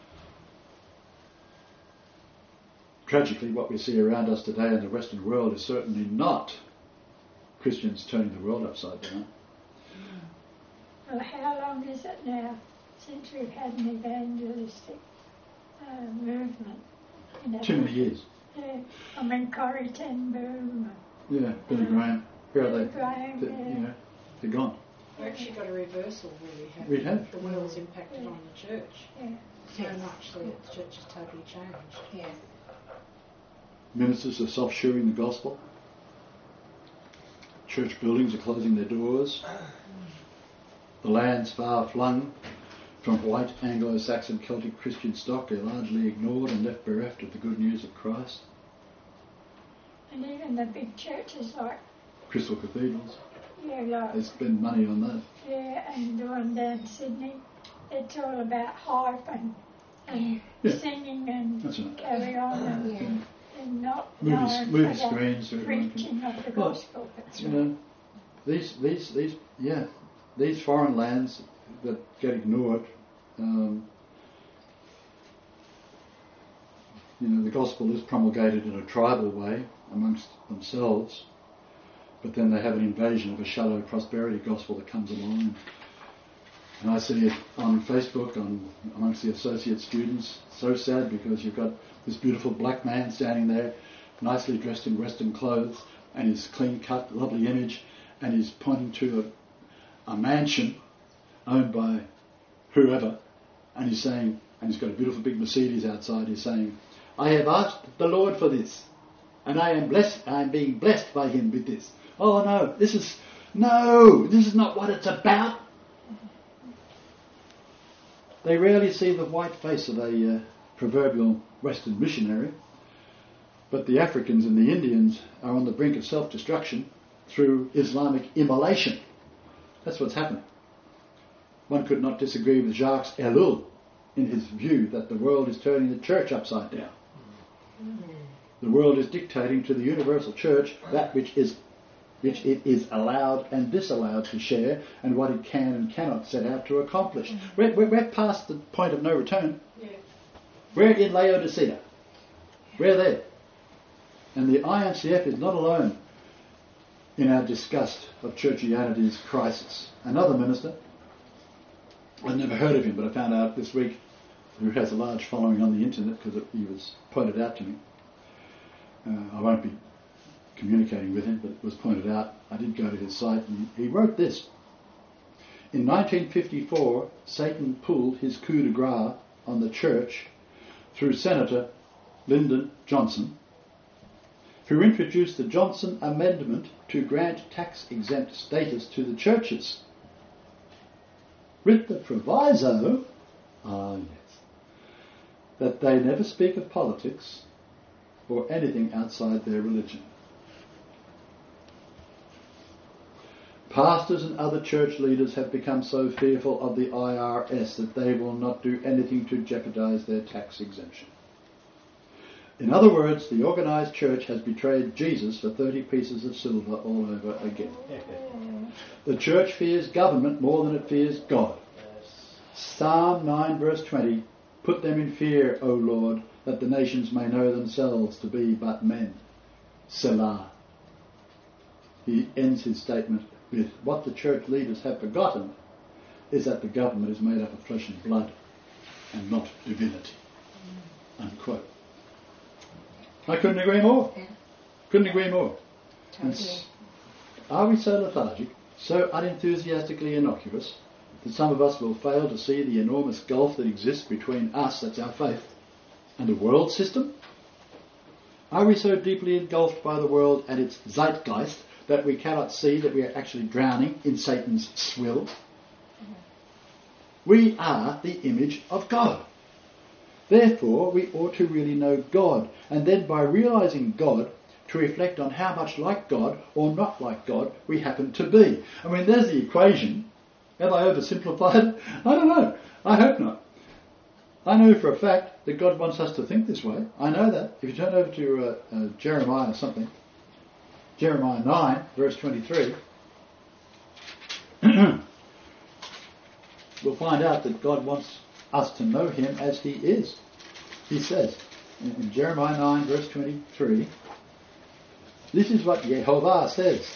Tragically, what we see around us today in the Western world is certainly not Christians turning the world upside down. Well, how long is it now since we've had an evangelistic uh, movement? You know? Too many years. Yeah, I mean Corrie ten Boom. Yeah, Billy Graham. Where are they? Graham, They- yeah. You know, they're gone. We actually got a reversal really have. We have. The world's impacted on the church Yeah. so Yes. much that the church has totally changed. Yes. Ministers are soft-shoeing the gospel. Church buildings are closing their doors. The lands far flung from white Anglo-Saxon Celtic Christian stock are largely ignored and left bereft of the good news of Christ. And even the big churches like, Crystal Cathedrals. yeah, like, They spend money on that. yeah, and the one down in Sydney, it's all about hype and, and Yeah. singing and That's right. carry on and, Yeah. and not Movie, knowing movie for the screens. so everyone can- preaching of the Well, gospel. You know, these, these, these, yeah, these foreign lands that get ignored, um, you know, the gospel is promulgated in a tribal way amongst themselves, but then they have an invasion of a shallow prosperity gospel that comes along. And I see it on Facebook, on amongst the associate students. So sad, because you've got this beautiful black man standing there, nicely dressed in Western clothes, and his clean-cut, lovely image, and he's pointing to a, a mansion owned by whoever, and he's saying, and he's got a beautiful big Mercedes outside. He's saying, "I have asked the Lord for this, and I am blessed. I am being blessed by Him with this." Oh no, this is no, this is not what it's about. They rarely see the white face of a uh, proverbial Western missionary, but the Africans and the Indians are on the brink of self-destruction through Islamic immolation. That's what's happening. One could not disagree with Jacques Ellul in his view that the world is turning the church upside down. The world is dictating to the universal church that which is which it is allowed and disallowed to share, and what it can and cannot set out to accomplish. We're, we're, we're past the point of no return. Yeah. We're in Laodicea. We're there. And the I M C F is not alone in our disgust of churchianity's crisis. Another minister, I'd never heard of him, but I found out this week, who has a large following on the internet because he was pointed out to me. Uh, I won't be communicating with him, but it was pointed out. I did go to his site, and he wrote this. In nineteen fifty-four, Satan pulled his coup de grace on the church through Senator Lyndon Johnson, who introduced the Johnson Amendment to grant tax-exempt status to the churches, with the proviso, ah yes, that they never speak of politics or anything outside their religion. Pastors and other church leaders have become so fearful of the I R S that they will not do anything to jeopardize their tax exemption. In other words, the organised church has betrayed Jesus for thirty pieces of silver all over again. The church fears government more than it fears God. Psalm nine verse twenty, "Put them in fear, O Lord, that the nations may know themselves to be but men." Selah. He ends his statement with, what the church leaders have forgotten is that the government is made up of flesh and blood and not divinity. Unquote. I couldn't agree more. Yeah. Couldn't agree more. And Totally. s- are we so lethargic, so unenthusiastically innocuous, that some of us will fail to see the enormous gulf that exists between us, that's our faith, and the world system? Are we so deeply engulfed by the world and its zeitgeist that we cannot see that we are actually drowning in Satan's swill? We are the image of God. Therefore, we ought to really know God, and then by realising God, to reflect on how much like God or not like God we happen to be. I mean, there's the equation. Have I oversimplified it? I don't know. I hope not. I know for a fact that God wants us to think this way. I know that. If you turn over to uh, uh, Jeremiah or something, Jeremiah nine, verse twenty-three, we'll find out that God wants us to know Him as He is. He says in, in Jeremiah nine, verse twenty-three, this is what Yehovah says: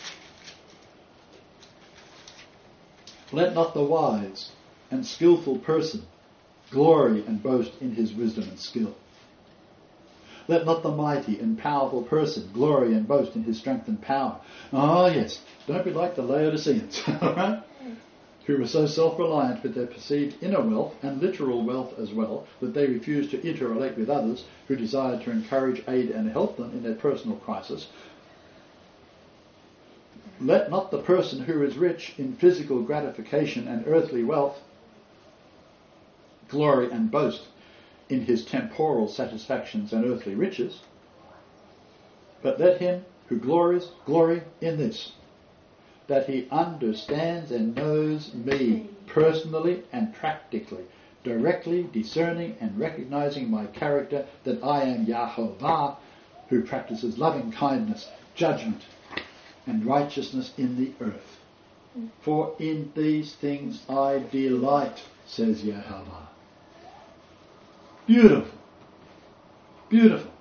"Let not the wise and skillful person glory and boast in his wisdom and skill. Let not the mighty and powerful person glory and boast in his strength and power." Ah, yes, don't be like the Laodiceans, all right? Who were so self-reliant with their perceived inner wealth and literal wealth as well that they refused to interrelate with others who desired to encourage, aid and help them in their personal crisis. Let not the person who is rich in physical gratification and earthly wealth glory and boast in his temporal satisfactions and earthly riches. But let him who glories glory in this, that he understands and knows me personally and practically, directly discerning and recognizing my character, that I am Yahovah, who practices loving kindness, judgment, and righteousness in the earth. For in these things I delight, says Yahovah. Beautiful. Beautiful.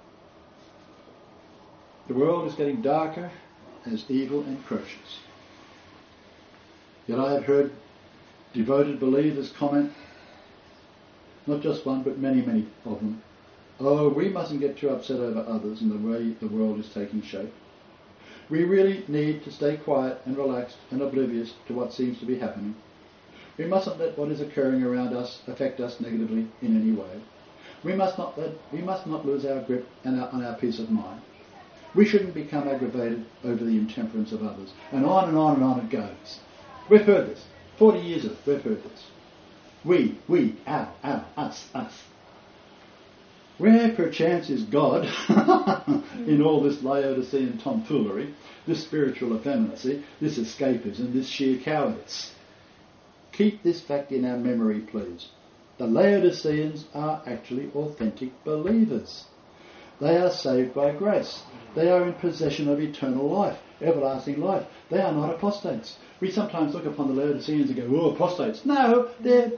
The world is getting darker as evil encroaches. Yet I have heard devoted believers comment, not just one but many, many of them, oh, we mustn't get too upset over others and the way the world is taking shape. We really need to stay quiet and relaxed and oblivious to what seems to be happening. We mustn't let what is occurring around us affect us negatively in any way. We must not let, we must not lose our grip and our, on our peace of mind. We shouldn't become aggravated over the intemperance of others. And on and on and on it goes. We've heard this. Forty years of it, we've heard this. We, we, our, our, us, us. Where perchance is God in all this Laodicean tomfoolery, this spiritual effeminacy, this escapism, this sheer cowardice? Keep this fact in our memory, please. The Laodiceans are actually authentic believers. They are saved by grace. They are in possession of eternal life, everlasting life. They are not apostates. We sometimes look upon the Laodiceans and go, oh, apostates. No, they're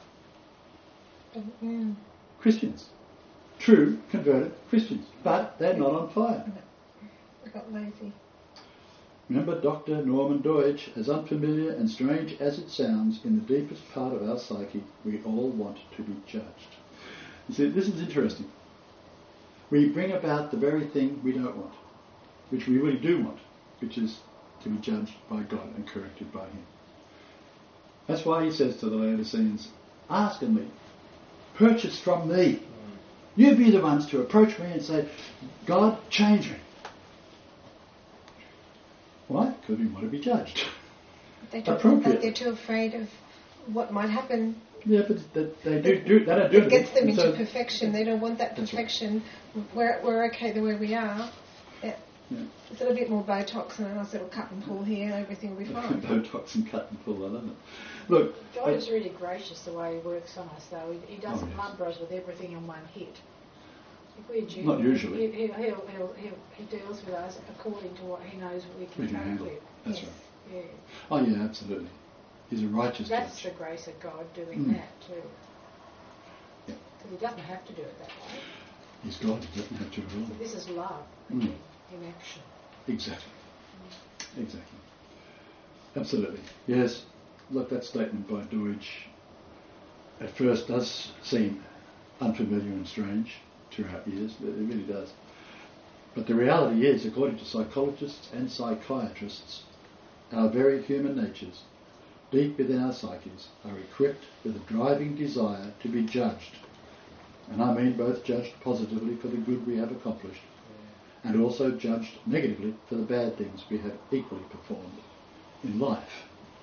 Yeah. Christians. True, converted Christians. But they're not on fire. I got lazy. Remember Doctor Norman Deutsch, as unfamiliar and strange as it sounds, in the deepest part of our psyche, we all want to be judged. You see, this is interesting. We bring about the very thing we don't want, which we really do want, which is to be judged by God and corrected by Him. That's why he says to the Laodiceans, ask of me, purchase from me. You be the ones to approach me and say, God, change me. Why? Because we want to be judged. They don't want that. Appropriate. They're too afraid of what might happen. Yeah, but they, they do, do they don't do It gets them And into so- perfection. They don't want that That's right. perfection. We're, we're okay the way we are. Yeah. Yeah. It's a little bit more Botox and a nice little cut and pull here, everything will be fine. Botox and cut and pull, I love it. Look, God I- is really gracious the way He works on us, though. He, he doesn't Oh, yes. lumber us with everything in one hit. If we're due, Not usually. He, he, he'll, he'll, he'll, he deals with us according to what He knows we can We can cope handle. with. That's yes. right. Yeah. Oh yeah, absolutely. He's a righteous That's the judge. grace of God doing Mm. that too. Yeah. Because He doesn't have to do it that way. He's God, he doesn't have to at all. This is love Mm. again, in action. Exactly. Exactly. Absolutely. Yes, look, that statement by Deutsch at first does seem unfamiliar and strange to our ears. It really does. But the reality is, according to psychologists and psychiatrists, our very human natures, deep within our psyches, are equipped with a driving desire to be judged. And I mean both judged positively for the good we have accomplished, and also judged negatively for the bad things we have equally performed in life.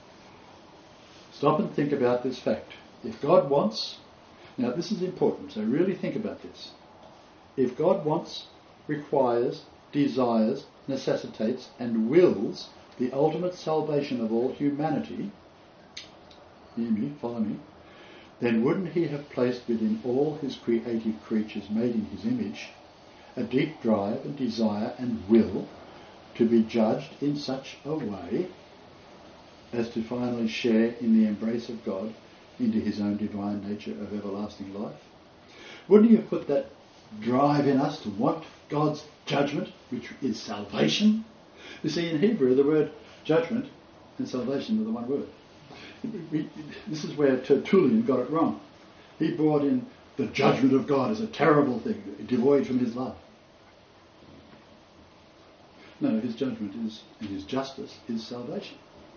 Stop and think about this fact. If God wants, now this is important, so really think about this. If God wants, requires, desires, necessitates and wills the ultimate salvation of all humanity, hear me, follow me, then wouldn't He have placed within all His creative creatures made in His image a deep drive and desire and will to be judged in such a way as to finally share in the embrace of God into His own divine nature of everlasting life? Wouldn't He have put that drive in us to want God's judgment, which is salvation? You see, in Hebrew, the word judgment and salvation are the one word. We, this is where Tertullian got it wrong. He brought in the judgment of God as a terrible thing, devoid from His love. No, His judgment is, and His justice is salvation.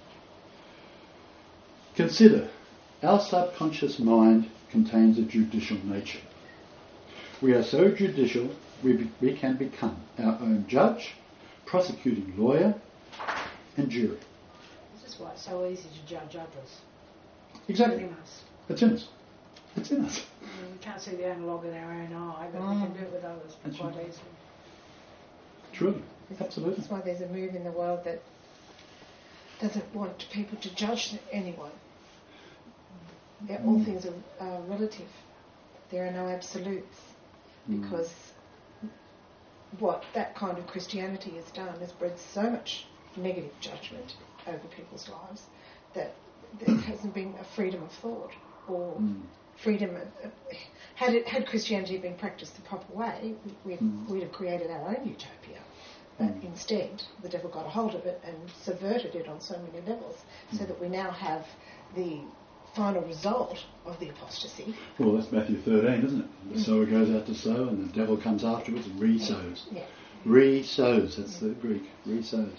Consider, our subconscious mind contains a judicial nature. We are so judicial, we, be, we can become our own judge, prosecuting lawyer, and jury. This is why it's so easy to judge others. Exactly. Within us. It's in us. It's in us. I mean, we can't see the analogue in our own eye, but we Mm. can do it with others That's quite right. easily. Truly. Absolutely. That's why there's a move in the world that doesn't want people to judge anyone. Yeah, all Mm. things are uh, relative. There are no absolutes, Mm. because what that kind of Christianity has done has bred so much negative judgment over people's lives that there hasn't been a freedom of thought or Mm. freedom of, of had it had Christianity been practiced the proper way, we'd, Mm. we'd have created our own utopia. But Mm. instead, the devil got a hold of it and subverted it on so many levels, so Mm. that we now have the final result of the apostasy. Well, that's Matthew thirteen, isn't it? The sower goes out to sow, and the devil comes afterwards and re-sows. Yeah. Re-sows, that's the Greek, re-sows.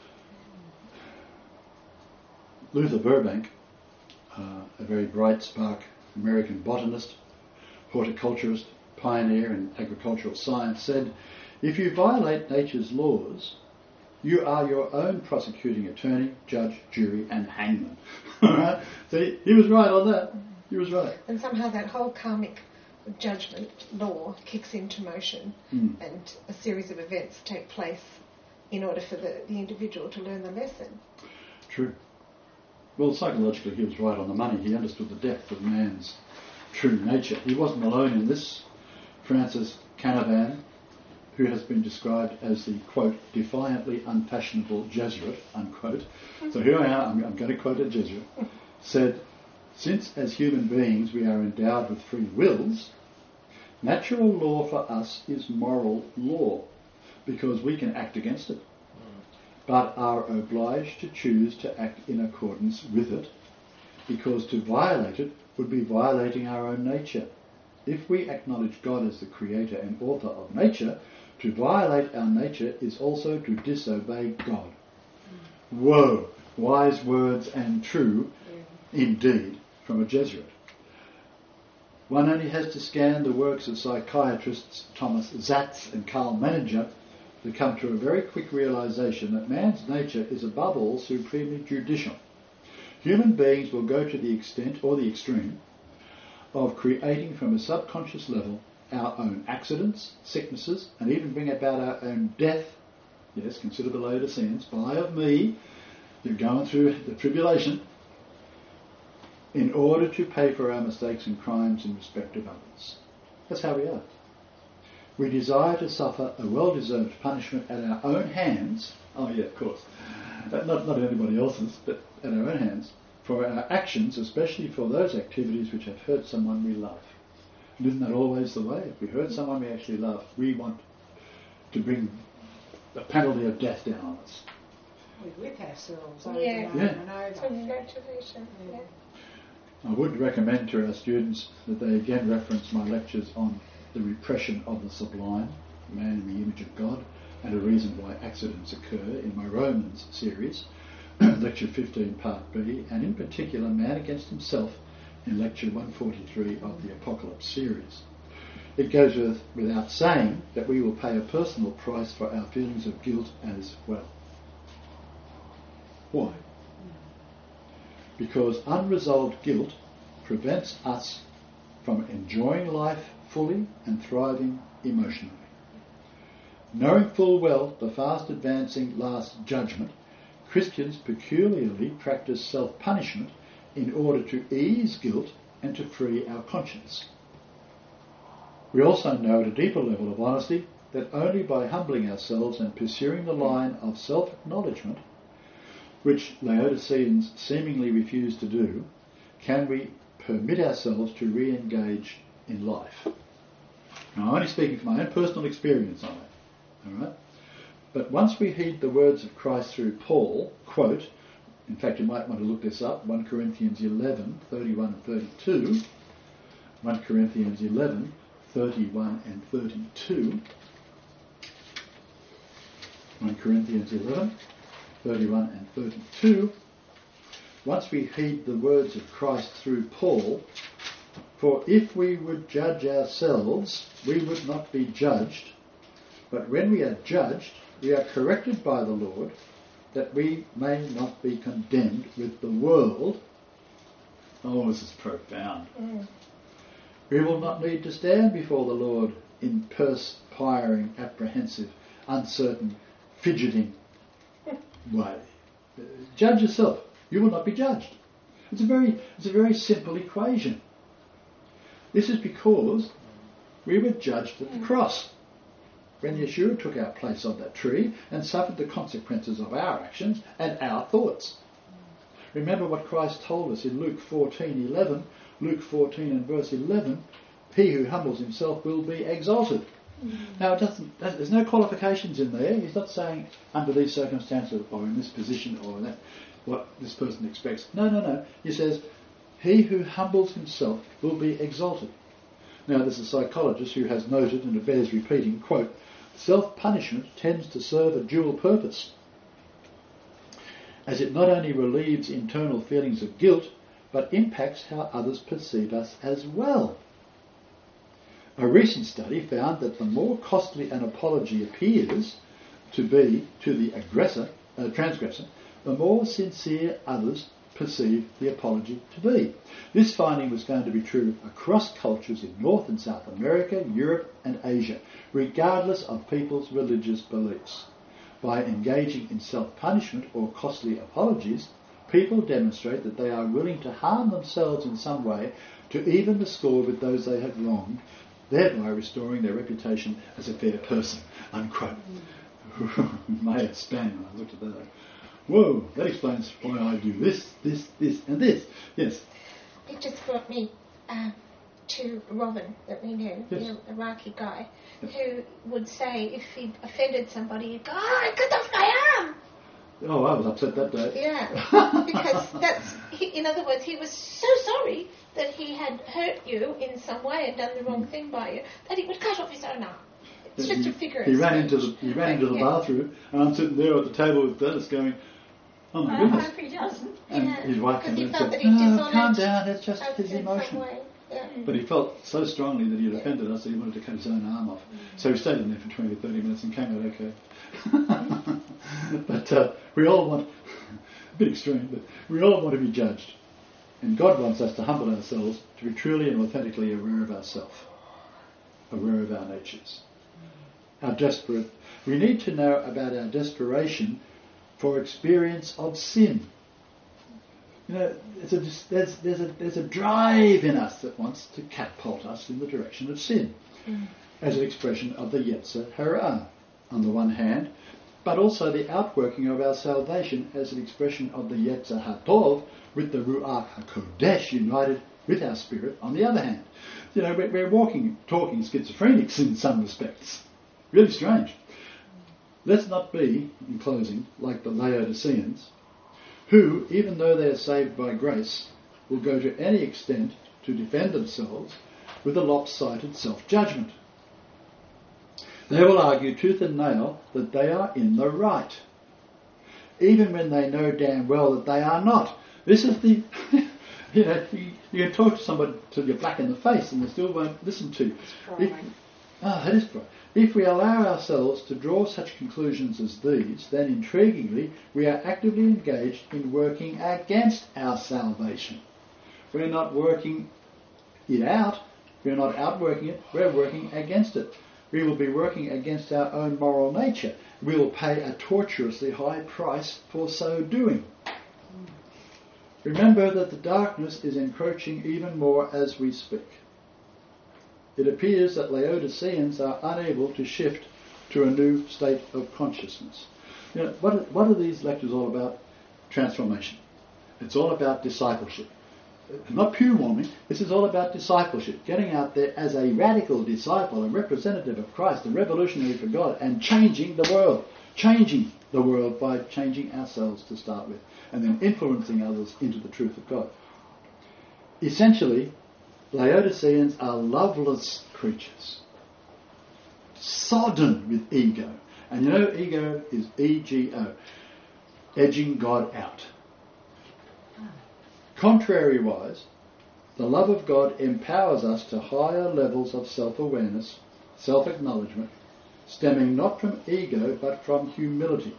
Luther Burbank, uh, a very bright spark American botanist, horticulturist, pioneer in agricultural science, said, "If you violate nature's laws, you are your own prosecuting attorney, judge, jury and hangman." Alright? So he, he was right on that. He was right. And somehow that whole karmic judgment law kicks into motion, Mm. and a series of events take place in order for the, the individual to learn the lesson. True. Well, psychologically he was right on the money. He understood the depth of man's true nature. He wasn't alone in this. Francis Canavan, who has been described as the, quote, defiantly unfashionable Jesuit, unquote. So here I am, I'm, I'm going to quote a Jesuit, said, "Since as human beings we are endowed with free wills, natural law for us is moral law, because we can act against it, but are obliged to choose to act in accordance with it, because to violate it would be violating our own nature. If we acknowledge God as the creator and author of nature, to violate our nature is also to disobey God." Whoa! Wise words and true, indeed, from a Jesuit. One only has to scan the works of psychiatrists Thomas Zatz and Karl Menninger to come to a very quick realization that man's nature is above all supremely judicial. Human beings will go to the extent or the extreme of creating from a subconscious level our own accidents, sicknesses, and even bring about our own death. Yes, consider the Laodiceans. Buy of me, you're going through the tribulation, in order to pay for our mistakes and crimes in respect of others. That's how we are. We desire to suffer a well-deserved punishment at our own hands. Oh yeah, of course. But not, not at anybody else's, but at our own hands, for our actions, especially for those activities which have hurt someone we love. And isn't that always the way? If we hurt someone we actually love, we want to bring the penalty of death down on us. We whip ourselves over Yeah. and over Yeah. and over. Congratulations. Yeah. I would recommend to our students that they again reference my lectures on the repression of the sublime, man in the image of God, and a reason why accidents occur in my Romans series, lecture fifteen part B, and in particular Man Against Himself in lecture one forty-three of the Apocalypse series. It goes with, without saying that we will pay a personal price for our feelings of guilt as well. Why? Because unresolved guilt prevents us from enjoying life fully and thriving emotionally. Knowing full well the fast advancing last judgment, Christians peculiarly practice self-punishment in order to ease guilt and to free our conscience. We also know at a deeper level of honesty that only by humbling ourselves and pursuing the line of self-acknowledgement, which Laodiceans seemingly refuse to do, can we permit ourselves to re-engage in life. Now, I'm only speaking from my own personal experience on it. All right? But once we heed the words of Christ through Paul, quote, in fact you might want to look this up, First Corinthians eleven, thirty-one and thirty-two, First Corinthians eleven, thirty-one and thirty-two, First Corinthians eleven, thirty-one and thirty-two, once we heed the words of Christ through Paul, for if we would judge ourselves, we would not be judged, but when we are judged, we are corrected by the Lord, that we may not be condemned with the world. Oh, this is profound. Mm. We will not need to stand before the Lord in perspiring, apprehensive, uncertain, fidgeting way. Uh, judge yourself. You will not be judged. It's a very, it's a very simple equation. This is because we were judged at the cross, when Yeshua took our place on that tree and suffered the consequences of our actions and our thoughts. Remember what Christ told us in Luke fourteen eleven. Luke fourteen and verse eleven, he who humbles himself will be exalted. Mm-hmm. Now, it doesn't, there's no qualifications in there. He's not saying under these circumstances or in this position or that what this person expects. No, no, no. He says, he who humbles himself will be exalted. Now, there's a psychologist who has noted, and it bears repeating, quote, self-punishment tends to serve a dual purpose, as it not only relieves internal feelings of guilt, but impacts how others perceive us as well. A recent study found that the more costly an apology appears to be to the aggressor, uh, transgressor, the more sincere others perceive the apology to be. This finding was going to be true across cultures in North and South America, Europe and Asia, regardless of people's religious beliefs. By engaging in self-punishment or costly apologies, people demonstrate that they are willing to harm themselves in some way to even the score with those they have wronged, thereby restoring their reputation as a fair person, unquote. Mayor Span, when I looked at that, like, whoa, that explains why I do this, this, this and this. Yes? It just brought me uh, to Robin, that we knew, Yes. the Iraqi guy, Yes. who would say if he offended somebody, he'd go, oh, I cut off my arm! Oh, I was upset that day. Yeah, because that's, he, in other words, he was so sorry that he had hurt you in some way and done the wrong thing by you, that he would cut off his own arm. It's just he, a figure he of ran speech. into the He ran into the Yeah. bathroom, and I'm sitting there at the table with Dennis going, oh my I goodness. hope he doesn't. And Yeah, his wife because came he in and felt said, that he no, dishonoured calm down, it's just us his in some emotion. way. Yeah. But he felt so strongly that he had offended us that he wanted to cut his own arm off. So he stayed in there for twenty or thirty minutes and came out okay. But uh, we all want, a bit extreme, but we all want to be judged. And God wants us to humble ourselves, to be truly and authentically aware of ourselves, aware of our natures. Our desperate, we need to know about our desperation for experience of sin. You know, it's a, there's, there's, a, there's a drive in us that wants to catapult us in the direction of sin, mm. as an expression of the Yetzer Hara, on the one hand, but also the outworking of our salvation as an expression of the Yetzer HaTov, with the Ruach HaKodesh united with our spirit on the other hand. You know, we're, we're walking, talking schizophrenics in some respects. Really strange. Let's not be, in closing, like the Laodiceans, who, even though they are saved by grace, will go to any extent to defend themselves with a lopsided self-judgment. They will argue tooth and nail that they are in the right, even when they know damn well that they are not. This is the, you know, you, you can talk to somebody till you're black in the face and they still won't listen to you. If, ah, that is right. If we allow ourselves to draw such conclusions as these, then intriguingly, we are actively engaged in working against our salvation. We're not working it out, we're not outworking it, we're working against it. We will be working against our own moral nature. We will pay a tortuously high price for so doing. Remember that the darkness is encroaching even more as we speak. It appears that Laodiceans are unable to shift to a new state of consciousness. You know, what, what are these lectures all about? Transformation. It's all about discipleship. Not pew warming, this is all about discipleship. Getting out there as a radical disciple, a representative of Christ, a revolutionary for God, and changing the world. Changing the world by changing ourselves to start with, and then influencing others into the truth of God. Essentially, Laodiceans are loveless creatures, sodden with ego. And you know, ego is E G O, edging God out. Contrariwise, the love of God empowers us to higher levels of self-awareness, self-acknowledgement, stemming not from ego but from humility.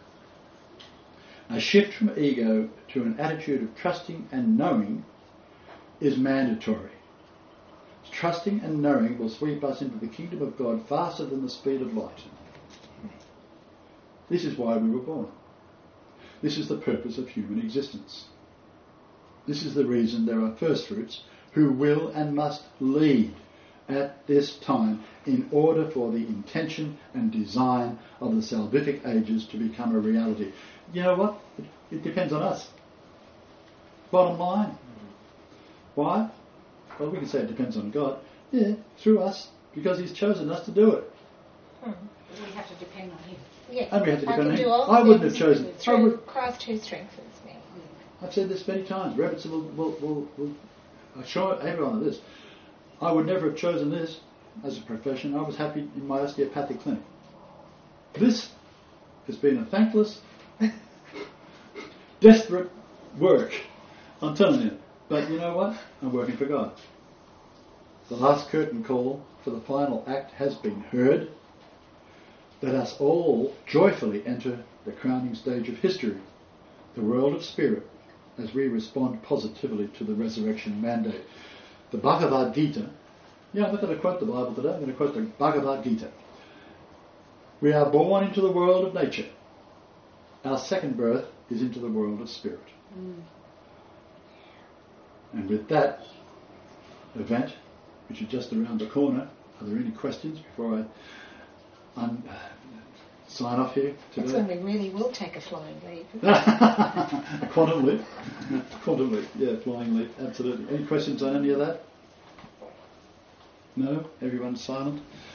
A shift from ego to an attitude of trusting and knowing is mandatory. Trusting and knowing will sweep us into the kingdom of God faster than the speed of light. This is why we were born. This is the purpose of human existence. This is the reason there are first fruits who will and must lead at this time in order for the intention and design of the salvific ages to become a reality. You know what? It, it depends on us. Bottom line. Why? Well, we can say it depends on God. Yeah, through us, because He's chosen us to do it. Hmm. We have to depend on Him. Yes. And we have to I depend can on do Him. all I wouldn't have things chosen. I through would, Christ who strengthens me. I've said this many times. Robertson will, will, will, will assure everyone of this. I would never have chosen this as a profession. I was happy in my osteopathic clinic. This has been a thankless, desperate work. I'm telling you. But you know what? I'm working for God. The last curtain call for the final act has been heard. Let us all joyfully enter the crowning stage of history, the world of spirit, as we respond positively to the resurrection mandate. The Bhagavad Gita, yeah, I'm not going to quote the Bible today, I'm going to quote the Bhagavad Gita. We are born into the world of nature. Our second birth is into the world of spirit. Mm. And with that event, which is just around the corner, are there any questions before I um, sign off here That's today? when we really will take a flying leap. Quantum leap. Quantum leap, yeah, flying leap, absolutely. Any questions on any of that? No? Everyone's silent?